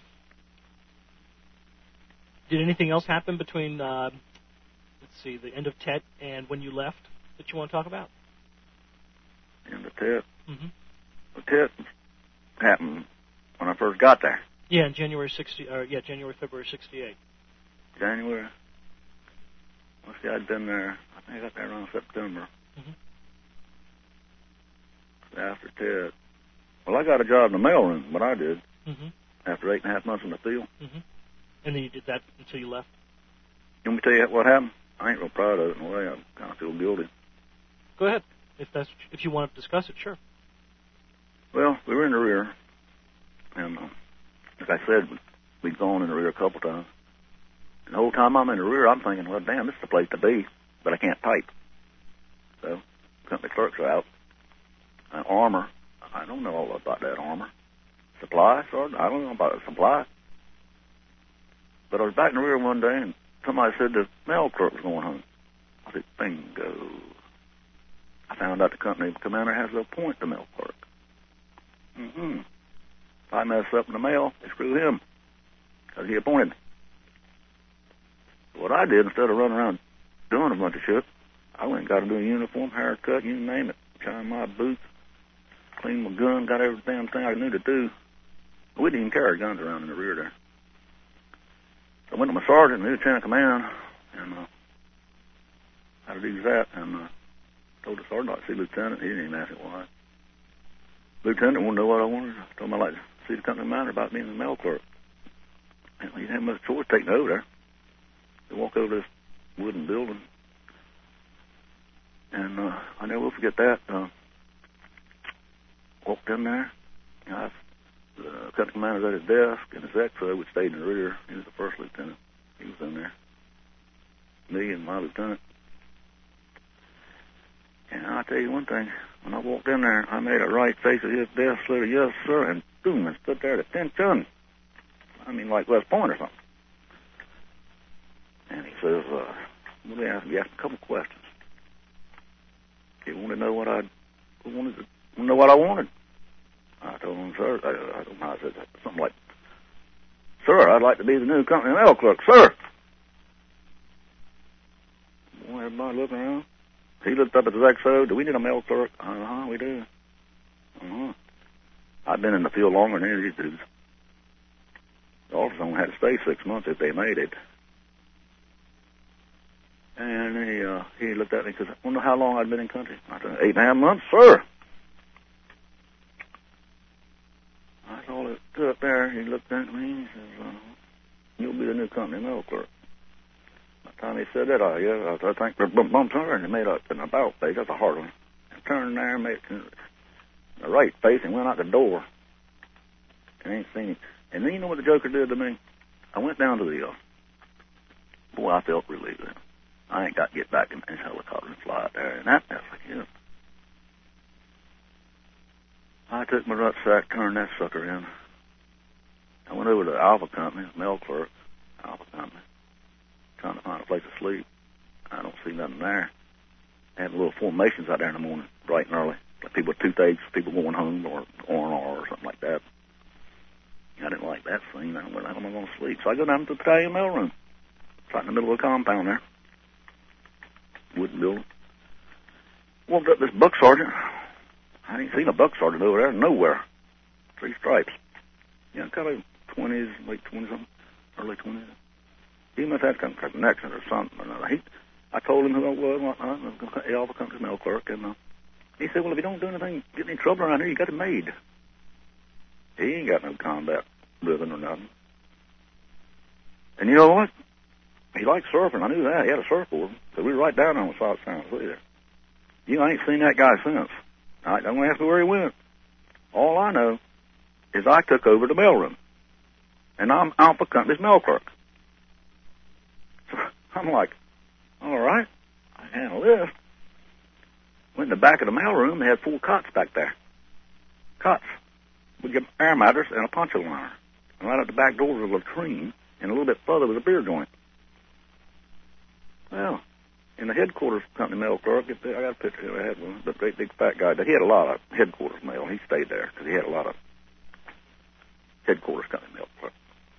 did anything else happen between, uh, let's see, the end of Tet and when you left that you want to talk about? And the Tet, Mm-hmm. the Tet happened when I first got there. Yeah, in January sixty. Or yeah, January, February sixty-eight. January. Let's see, I'd been there. I think I got there around September. Mm-hmm. After Tet. Well, I got a job in the mailroom, what I did, Mm-hmm. after eight and a half months in the field. Mm-hmm. And then you did that until you left. You want me to tell you what happened? I ain't real proud of it in a way. I kind of feel guilty. Go ahead. If that's if you want to discuss it, sure. Well, we were in the rear, and uh, like I said, we'd gone in the rear a couple times. And the whole time I'm in the rear, I'm thinking, well, damn, this is the place to be, but I can't type. So, company clerks are out. Uh, armor, I don't know all about that armor. Supply, Sergeant, I don't know about supply. But I was back in the rear one day, and somebody said the mail clerk was going home. I said, bingo. I found out the company commander has to appoint the mail clerk. Mm-hmm. If I mess up in the mail, they screw him. because he appointed me. What I did, instead of running around doing a bunch of shit, I went and got a new uniform, haircut, you name it, shined my boots, cleaned my gun, got every damn thing I knew to do. We didn't even carry guns around in the rear there. So I went to my sergeant, the lieutenant command, and uh, how to do that, and uh, told the sergeant I'd see the lieutenant. He didn't even ask me why. Lieutenant wanted to know what I wanted. I told him I'd like to see the company commander about being the mail clerk. And he didn't have much choice taking over there. They walk over this wooden building, and uh, I never will forget that. Uh, walked in there, and I, the company commander was at his desk, and his ex-o, which stayed in the rear, he was the first lieutenant. He was in there. Me and my lieutenant. And I'll tell you one thing, when I walked in there, I made a right face at his desk, said, yes, sir, and boom, and stood there at attention. I mean, like West Point or something. And he says, uh, let me ask him, he asked a couple questions. He wanted to know what I wanted to know what I wanted. I told him, sir, I, I don't know, I said something like, sir, I'd like to be the new company mail clerk, sir. Boy, everybody looking around. He looked up at his X O, do we need a mail clerk? Uh-huh, we do. Uh-huh. I've been in the field longer than any of these dudes. The officers only had to stay six months if they made it. And he uh, he looked at me and said, I wonder how long I'd been in country. I said, eight and a half months, sir. That's all it took there. He looked at me and he says, uh, you'll be the new company mail clerk. By the time he said that, I, yeah, I, I think the bump bump turned and he made a, an about face. That's a hard one. And turned there and made a right face and went out the door. And I ain't seen him. And then you know what the joker did to me? I went down to the, uh, boy, I felt relieved then. I ain't got to get back in this helicopter and fly out there. And that, that's like, you know. I took my rucksack, turned that sucker in. I went over to the Alpha Company, mail clerk, Alpha Company, trying to find a place to sleep. I don't see nothing there. They had little formations out there in the morning, bright and early. Like people with toothaches, people going home, or R and R or something like that. I didn't like that scene. I went, how am I going to sleep? So I go down to the battalion mail room. It's right in the middle of a compound there. Wooden building. Walked up this buck sergeant. I ain't seen a buck sergeant over there nowhere. Three stripes. Yeah, kind of twenties, late twenties, early twenties. He must have some connection or something. Or he, I told him who I was, whatnot. I was the Alpha Company mail clerk, and uh, he said, "Well, if you don't do anything, get any trouble around here, you got it made." He ain't got no combat ribbon or nothing. And you know what? He liked surfing. I knew that. He had a surfboard. So we were right down on the South Sound there. You know, I ain't seen that guy since. I don't ask me where he went. All I know is I took over the mailroom. And I'm Alpha Company's mail clerk. So I'm like, all right, I handle this. Went in the back of the mailroom. They had four cots back there. Cots. We get air mattress and a poncho liner. And right at the back door was a latrine. And a little bit further was a beer joint. Well, in the headquarters company mail clerk, I got a picture here. I had one, the great big fat guy. He had a lot of headquarters mail. He stayed there because he had a lot of headquarters company mail clerk.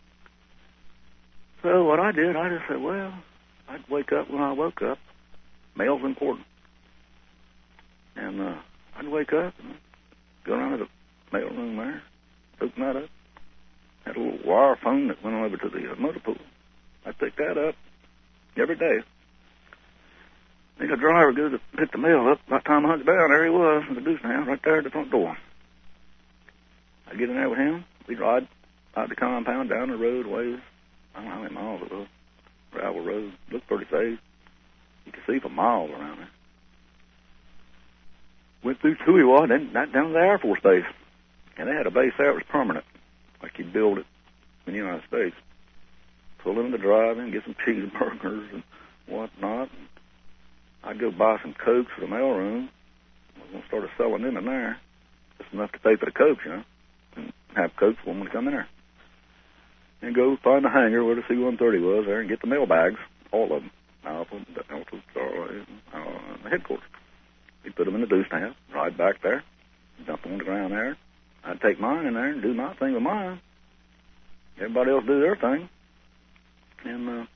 So what I did, I just said, well, I'd wake up when I woke up. Mail's important. And uh, I'd wake up and go around to the mail room there, open that up. Had a little wire phone that went over to the uh, motor pool. I'd pick that up every day. Then the driver goes to pick the mail up. By the time I hunched down, there he was in the deuce house right there at the front door. I'd get in there with him. We'd ride out the compound, down the road, ways. I don't know how many miles it was. Gravel road. Looked pretty safe. You could see for miles around there. Went through Tuiwa, then down to the Air Force Base. And they had a base there that was permanent. Like you'd build it in the United States. Pull in the drive-in, get some cheeseburgers and whatnot. And I'd go buy some Cokes for the mailroom. I was going to start selling them in there. Just enough to pay for the Cokes, you know. And have Cokes for them when they come in there. And go find the hangar where the C one thirty was there and get the mail bags. All of them. Alpha, Delta, Starlight, and the headquarters. We'd put them in the deuce stand, ride back there, dump them on the ground there. I'd take mine in there and do my thing with mine. Everybody else do their thing. And, uh,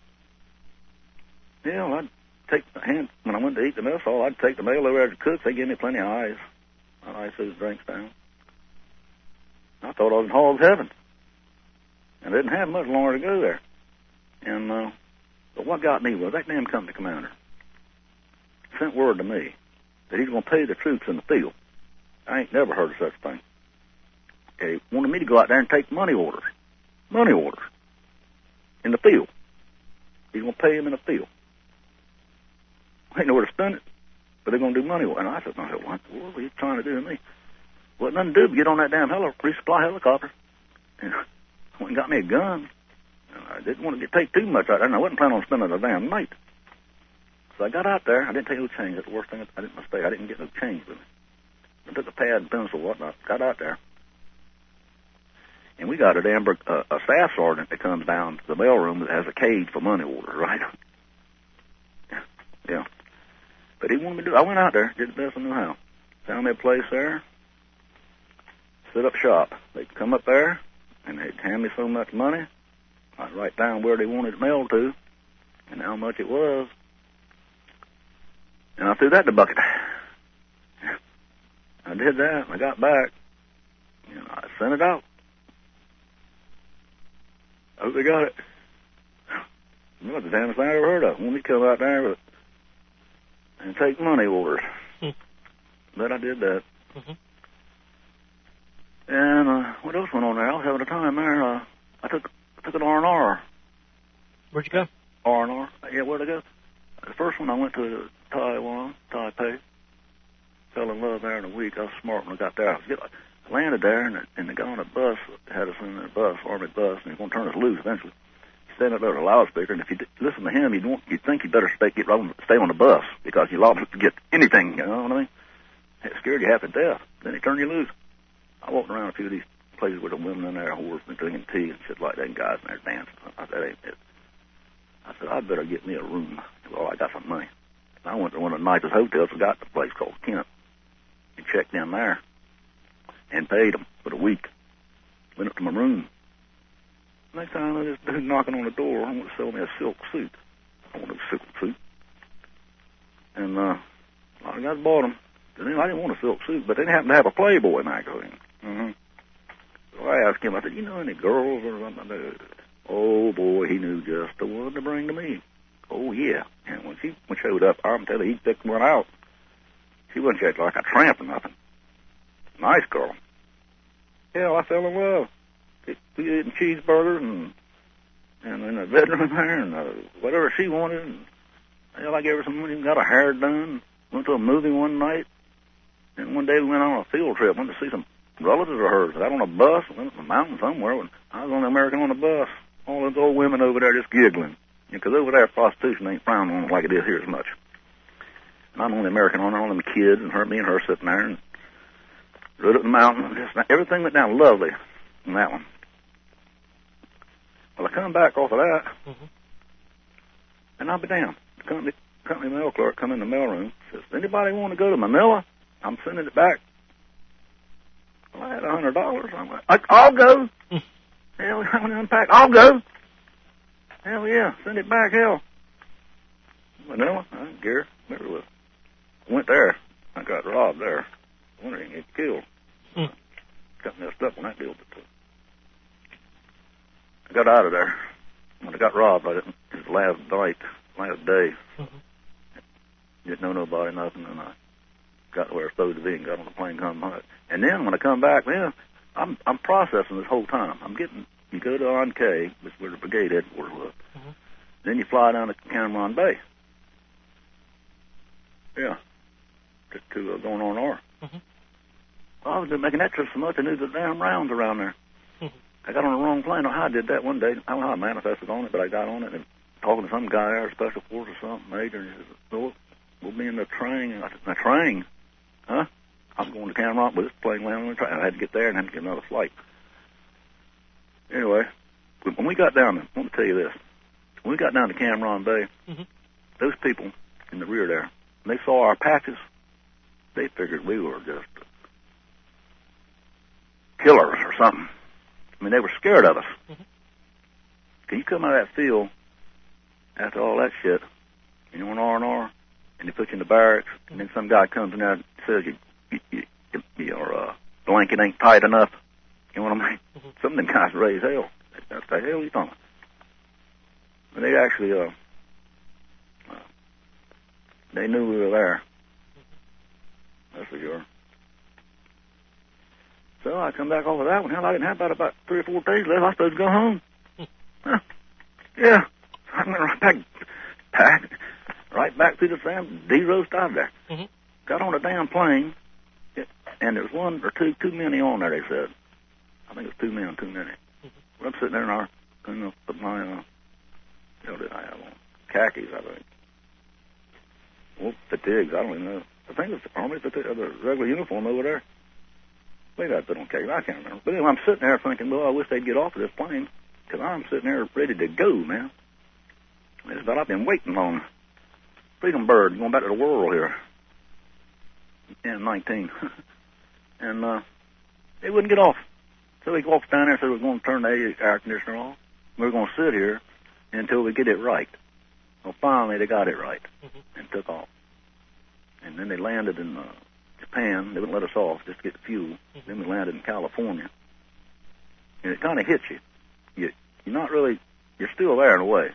yeah, well, I'd take the hand, when I went to eat the mess hall, I'd take the mail over there to cook. They give me plenty of ice. I'd ice those drinks down. I thought I was in hog's heaven. And I didn't have much longer to go there. And, uh, but what got me was that damn company commander sent word to me that he's going to pay the troops in the field. I ain't never heard of such a thing. He wanted me to go out there and take money orders. Money orders. In the field. He's going to pay them in the field. I ain't know where to spend it, but they're going to do money orders. And I said, I said, what, what are you trying to do to me? Well, nothing to do but get on that damn heli- resupply helicopter. And I went and got me a gun. And I didn't want to get, take too much out there, and I wasn't planning on spending a damn night. So I got out there. I didn't take no change. That's the worst thing. I didn't mistake. I didn't get no change with me. I took a pad and pencil and whatnot. Got out there. And we got a damn uh, a staff sergeant that comes down to the mailroom that has a cage for money orders, right? Yeah. Yeah. But he wanted me to do I went out there, did the best I knew how. Found me a place there. Set up shop. They'd come up there, and they'd hand me so much money. I'd write down where they wanted it mailed to, and how much it was. And I threw that in the bucket. I did that, and I got back. And I sent it out. I hope they got it. It was the damnest thing I ever heard of. When we come out there with, and take money orders. Hmm. But I did that. Mm-hmm. And uh, what else went on there? I was having a time there. Uh, I took I took an R and R. Where'd you go? R and R. Yeah, where'd I go? The first one I went to Taiwan, Taipei. Fell in love there in a week. I was smart when I got there. I, was get, I landed there, and the, and the guy on the bus had us in the bus, army bus, and he was going to turn us loose eventually. He stand up there with a loudspeaker, and if you d- listen to him, you'd, want, you'd think you better stay, get, stay on the bus because you're liable to get anything, you know what I mean? It scared you half to death. Then he turned you loose. I walked around a few of these places with the women in there, whores, and drinking tea and shit like that, and guys in there dancing. I said, that ain't it. I said, I'd better get me a room. Well, I got some money. I went to one of the nicest hotels. I got the place called Kent. And checked in there and paid them for the week. Went up to my room. Next time, I this dude knocking on the door. I want to sell me a silk suit. I want a silk suit. And uh, I got bought them. I didn't want a silk suit, but they happened to have a Playboy magazine. Mm-hmm. So I asked him, I said, you know any girls or something? Oh, boy, he knew just the one to bring to me. Oh, yeah. And when she showed up, I'm telling you, he picked one out. She wasn't just like a tramp or nothing. Nice girl. Hell, I fell in love. We eating cheeseburgers and and in the bedroom there and uh, whatever she wanted. And, hell, I gave her some money, got her hair done, went to a movie one night. And one day we went on a field trip, went to see some relatives of hers. Got on a bus, went up the mountain somewhere. When I was on the American on the bus. All those old women over there just giggling. Because over there, prostitution ain't frowned on like it is here as much. And I'm on the American on all them kids and her, me and her sitting there and rode up the mountain. And just, everything went down lovely in that one. Well, I come back off of that, mm-hmm. and I'll be damned. The company, company mail clerk come in the mailroom, says, anybody want to go to Manila? I'm sending it back. Well, I had a hundred dollars. I'm like, I, I'll go. Hell, I'm going to unpack. I'll go. Hell yeah, send it back, hell. Manila, I don't care. Never will. I went there. I got robbed there. I wonder if he get killed. Hmm. Got messed up when that deal. But I got out of there. When I got robbed, I didn't, it was last night, last day. Mm-hmm. Didn't know nobody, nothing, and I got to where I was supposed to be and got on the plane, come back. And then when I come back, man, I'm I'm processing this whole time. I'm getting, you go to On K, which is where the brigade headquarters was. Mm-hmm. Then you fly down to Cameron Bay. Yeah. To, to uh, going on R. Mm-hmm. Well, I was been making that trip so much I knew the damn rounds around there. Mm-hmm. I got on the wrong plane. I don't know how I did that one day. I don't know how I manifested on it, but I got on it and talking to some guy there, special force or something, major, and he says, "Oh, we'll be in the train." And I said, "The train? Huh? I'm going to Cameron, but this plane landed on the train." I had to get there and had to get another flight. Anyway, when we got down there, I want to tell you this. When we got down to Cameron Bay, mm-hmm. those people in the rear there, when they saw our patches, they figured we were just killers or something. I mean, they were scared of us. Mm-hmm. Can you come out of that field after all that shit, and you're on R and R, and they put you in the barracks, and then some guy comes in there and says you, you, you, you your uh, blanket ain't tight enough. You know what I mean? Mm-hmm. Some of them guys raise hell. What the hell are you talking about? But they actually, uh, uh, they knew we were there. Mm-hmm. That's for sure. So I come back off of that one. Hell, I didn't have about about three or four days left. I was supposed to go home. Huh. Yeah. I went right back, back, right back through the Sam D roast out there. Mm-hmm. Got on a damn plane, and there was one or two, too many on there, they said. I think it was two men, too many. Mm-hmm. Well, I'm sitting there in our, you know, put my, uh, what did I have on? Khakis, I think. Well, fatigues, I don't even know. I think it was the Army fatigue, the regular uniform over there. Maybe I put on khakis, I can't remember. But anyway, I'm sitting there thinking, well, I wish they'd get off of this plane, because I'm sitting there ready to go, man. It's about I've been waiting on Freedom Bird, going back to the world here in nineteen. And uh, they wouldn't get off. So he walks down there and said we're going to turn the air conditioner off. We're going to sit here until we get it right. Well, finally they got it right mm-hmm. and took off. And then they landed in uh, Japan. They wouldn't let us off just to get the fuel. Mm-hmm. Then we landed in California. And it kind of hits you. you. You're not really, you're still there in a way.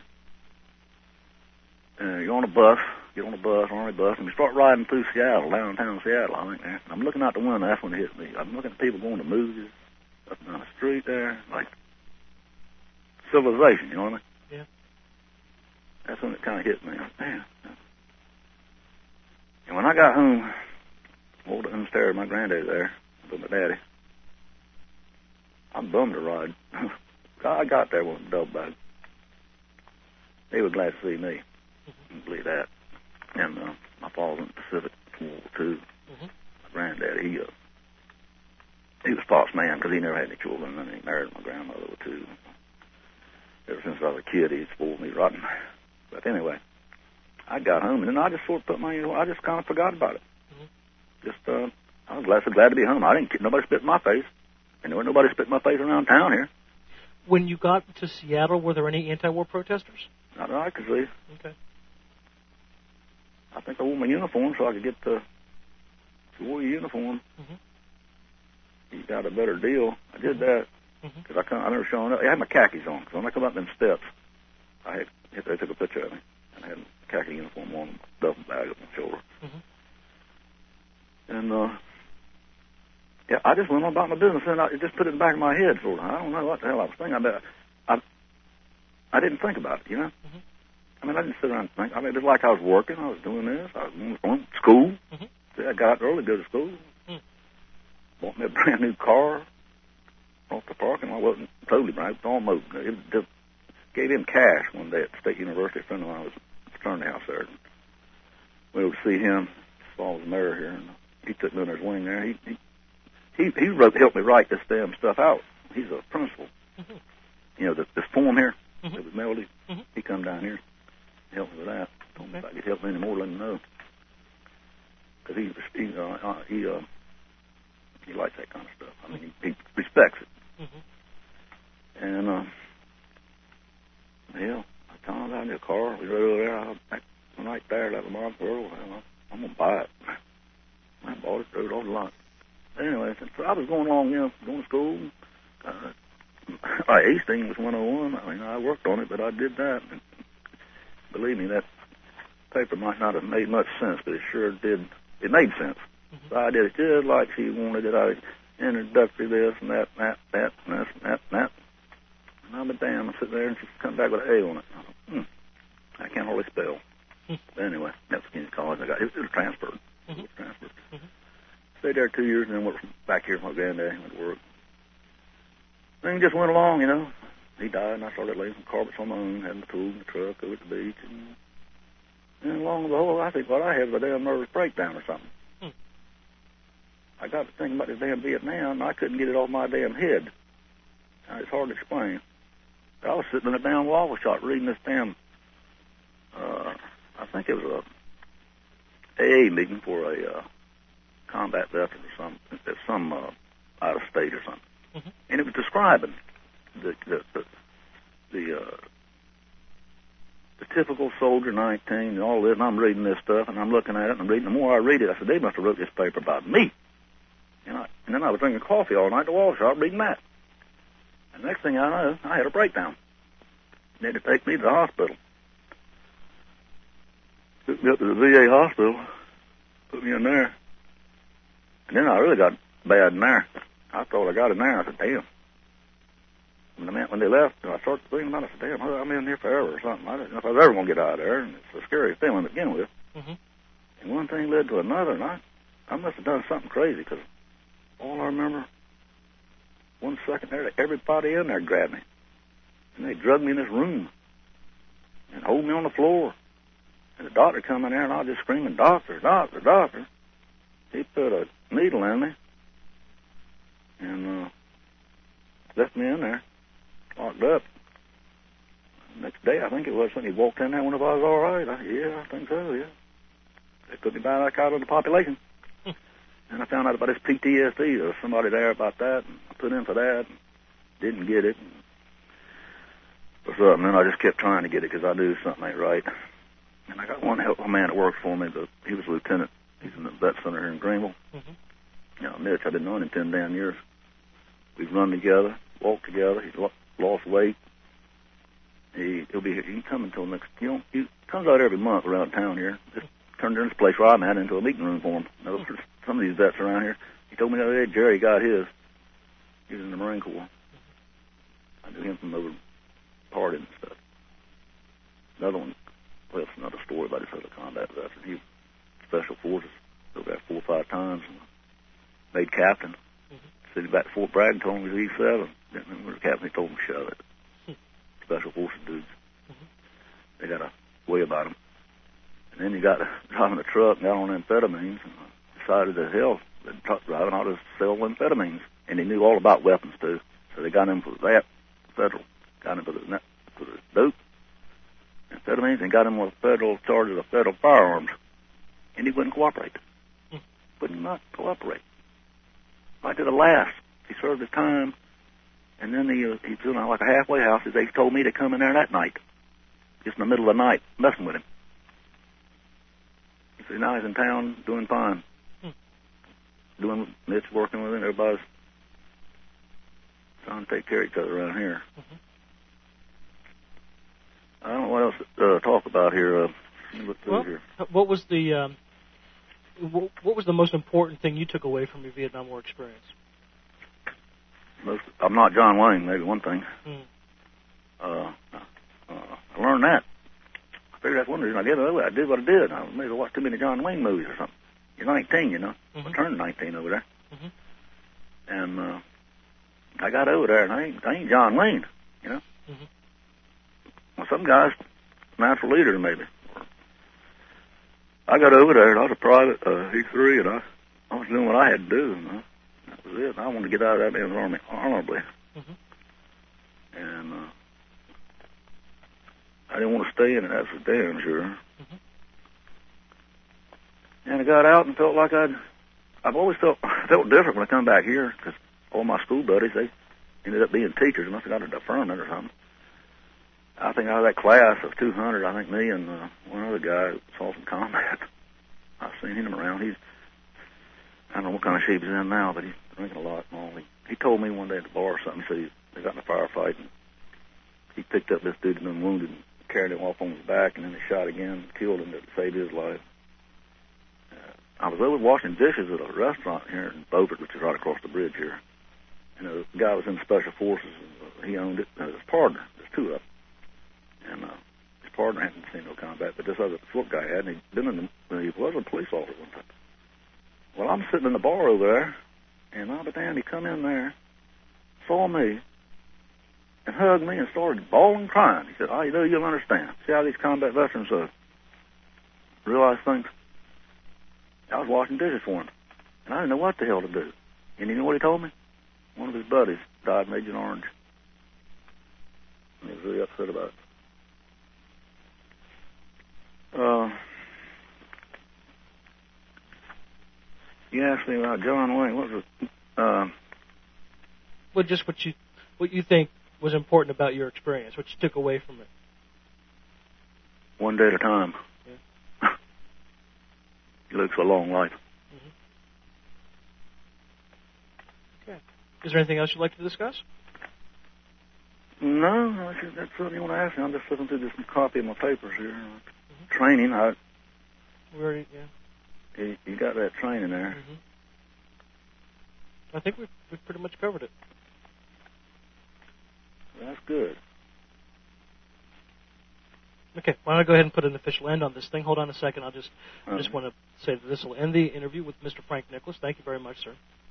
Uh, you're on a bus, get on a bus, Army bus, and we start riding through Seattle, downtown Seattle, I think. There. I'm looking out the window, that's when it hit me. I'm looking at people going to movies, up and down the street there, like civilization, you know what I mean? Yeah. That's when it kind of hit me. Like, man. And when I got home, I walked upstairs, my granddad there, with my daddy. I'm bummed to ride. I got there with a double bag. They were glad to see me. Mm-hmm. Believe that. And uh, my father in the Pacific World War Two. Mm-hmm. My granddad, he uh, he was Spock's man because he never had any children, and he married my grandmother too. Ever since I was a kid, he spoiled me rotten. But anyway, I got home, and then I just sort of put my, you know, I just kind of forgot about it. Mm-hmm. Just, uh, I was glad, so glad to be home. I didn't, nobody spit in my face, and there wasn't nobody spit in my face around town here. When you got to Seattle, were there any anti-war protesters? Not that I could see. Okay. I think I wore my uniform so I could get the. If you wore your uniform, mm-hmm. you got a better deal. I did that because mm-hmm. I come, I never shown up. I had my khakis on. So when I come up them steps, I had they took a picture of me, and I had a khaki uniform on, duffel bag up my shoulder. Mm-hmm. And uh, yeah, I just went on about my business, and I just put it in the back of my head. Sort of. I don't know what the hell I was thinking. I bet I, I didn't think about it, you know. Mm-hmm. I mean, I didn't sit around and think. I mean, it was like I was working. I was doing this. I was going to school. Mm-hmm. See, I got out early to go to school. Mm. Bought me a brand new car off the parking lot. I wasn't totally brand new. Almost. It just gave him cash one day at the State University. A friend of mine was at the fraternity house there. And we went to see him. Saw his mayor here, and he took me under his wing there. He he he, he wrote, helped me write this damn stuff out. He's a principal. Mm-hmm. You know, this, this form here. Mm-hmm. It was Melody. Mm-hmm. He come down here. Help me with that. Told me if I could help me anymore, let him know. Because he he uh, uh, he uh, he likes that kind of stuff. I mean, he, he respects it. Mm-hmm. And uh, yeah, I found out in the car. We rode over there. I back right there, that Lamont World. I'm gonna buy it. I bought it, rode off the lot. Anyway, so I was going along, you know, going to school. Uh, my Hastings was one oh one. I mean, I worked on it, but I did that. And believe me, that paper might not have made much sense, but it sure did. It made sense. Mm-hmm. So I did it just like she wanted it. I introductory this and that, and that, that, and this, and that, and that. And I'm a damn. I sit there and she come back with an A on it. I thought, hmm, I can't hardly spell. Mm-hmm. But anyway, that's community college. I got it. It was transferred. Mm-hmm. It was transferred. Mm-hmm. Stayed there two years and then went back here with my granddad. Went to work. Things just went along, you know. He died, and I started laying some carpets on my own, had my tools in the truck, over at the beach, and, and along the whole, I think what I had was a damn nervous breakdown or something. Hmm. I got to thinking about this damn Vietnam, and I couldn't get it off my damn head. Now, it's hard to explain. I was sitting in a damn waffle shop reading this damn, uh, I think it was a A A meeting for a uh, combat veteran or some, some uh, out of state or something. Mm-hmm. And it was describing the the the, the, uh, the typical soldier nineteen and all this, and I'm reading this stuff, and I'm looking at it, and I'm reading. The more I read it, I said, they must have wrote this paper about me. You know, and then I was drinking coffee all night at the wall shop reading that. And next thing I know, I had a breakdown. They had to take me to the hospital. Took me up to the V A hospital, put me in there. And then I really got bad in there. I thought I got in there. I said, damn. When, the man, when they left, I started thinking about it. I said, damn, I'm in here forever or something. I didn't know if I was ever going to get out of there. And it's a scary feeling to begin with. Mm-hmm. And one thing led to another, and I, I must have done something crazy, because all I remember, one second there, everybody in there grabbed me. And they drugged me in this room and hold me on the floor. And the doctor come in there, and I was just screaming, doctor, doctor, doctor. He put a needle in me and uh, left me in there, locked up. Next day, I think it was, when he walked in there, wonder if I was all right. I, yeah, I think so, yeah. They put me back out of the population. And I found out about this P T S D. There was somebody there about that, and I put in for that, and didn't get it. And or something, and I just kept trying to get it because I knew something ain't right. And I got one helpful man that works for me, but he was a lieutenant. He's in the vet center here in Greenville. Mm-hmm. You know, Mitch, I've been knowing him ten damn years. We've run together, walked together. He's lost weight. He, he'll be here. He can come until next, you know, he comes out every month around town here. Just turned this place where I'm at into a meeting room for him. You know, for some of these vets around here. He told me the other day Jerry got his. He was in the Marine Corps. I knew him from over party and stuff. Another one, well, it's another story about this other combat veteran. He was Special Forces, over there four or five times, and made captain. Mm-hmm. Sitting back at Fort Bragg and told him he was E seven. Didn't remember the captain, he told him to shove it. Hmm. Special Forces dudes. Mm-hmm. They got a way about them. And then he got driving a truck and got on amphetamines and decided that hell, the truck driving ought to sell amphetamines. And he knew all about weapons, too. So they got him for that, federal. Got him for the, for the dope, amphetamines, and got him with federal charges of federal firearms. And he wouldn't cooperate. Hmm. Would not cooperate. Right to the last. He served his time, and then he, uh, he was doing like a halfway house. They told me to come in there that night, just in the middle of the night, messing with him. He said, now he's in town doing fine. Hmm. Doing, Mitch working with him, everybody's trying to take care of each other around here. Mm-hmm. I don't know what else to uh, talk about here. Uh, look well, here. What was the um, what was the most important thing you took away from your Vietnam War experience? Most, I'm not John Wayne, maybe one thing. Hmm. Uh, uh, I learned that. I figured that's one reason I did it. I did what I did. I maybe watched too many John Wayne movies or something. You're nineteen, you know. Mm-hmm. I turned nineteen over there. Mm-hmm. And uh, I got over there, and I ain't, I ain't John Wayne, you know. Mm-hmm. Well, some guys, natural leaders maybe. I got over there, and I was a private uh, E three, and I, I was doing what I had to do, and uh, that was it. And I wanted to get out of that man's army honorably. Mm-hmm. And uh, I didn't want to stay in it, that's for damn sure. Mm-hmm. And I got out and felt like I'd, I've always felt, felt different when I come back here, because all my school buddies, they ended up being teachers. They must have got a deferment or something. I think out of that class of two hundred, I think me and uh, one other guy saw some combat. I've seen him around. He's, I don't know what kind of shape he's in now, but he's drinking a lot and all. He, he told me one day at the bar or something, he said he, they got in a firefight, and he picked up this dude who'd been wounded and carried him off on his back, and then he shot again and killed him to save his life. Uh, I was over washing dishes at a restaurant here in Beaufort, which is right across the bridge here. And uh, the guy was in the Special Forces, and uh, he owned it. Uh, his partner, there's two of them. And uh, his partner hadn't seen no combat, but this other foot guy had, and he'd been in the, he was a police officer one time. Well, I'm sitting in the bar over there, and I'll be damned, he come in there, saw me, and hugged me and started bawling, crying. He said, "Oh, you know, you'll understand. See how these combat veterans uh, realize things?" I was washing dishes for him, and I didn't know what the hell to do. And you know what he told me? One of his buddies died in Agent Orange. And he was really upset about it. Uh, you asked me about John Wayne. What was it? Uh, well, just what you what you think was important about your experience? What you took away from it? One day at a time. Yeah. You live a long life. Mm-hmm. Okay. Is there anything else you'd like to discuss? No, no, that's what you want to ask me. I'm just looking through this copy of my papers here. Mm-hmm. Training, I. We already, yeah. You, you got that training there. Mm-hmm. I think we've, we've pretty much covered it. That's good. Okay, why don't I go ahead and put an official end on this thing? Hold on a second. I'll just, I just Uh-huh. want to say that this will end the interview with Mister Frank Nicholas. Thank you very much, sir.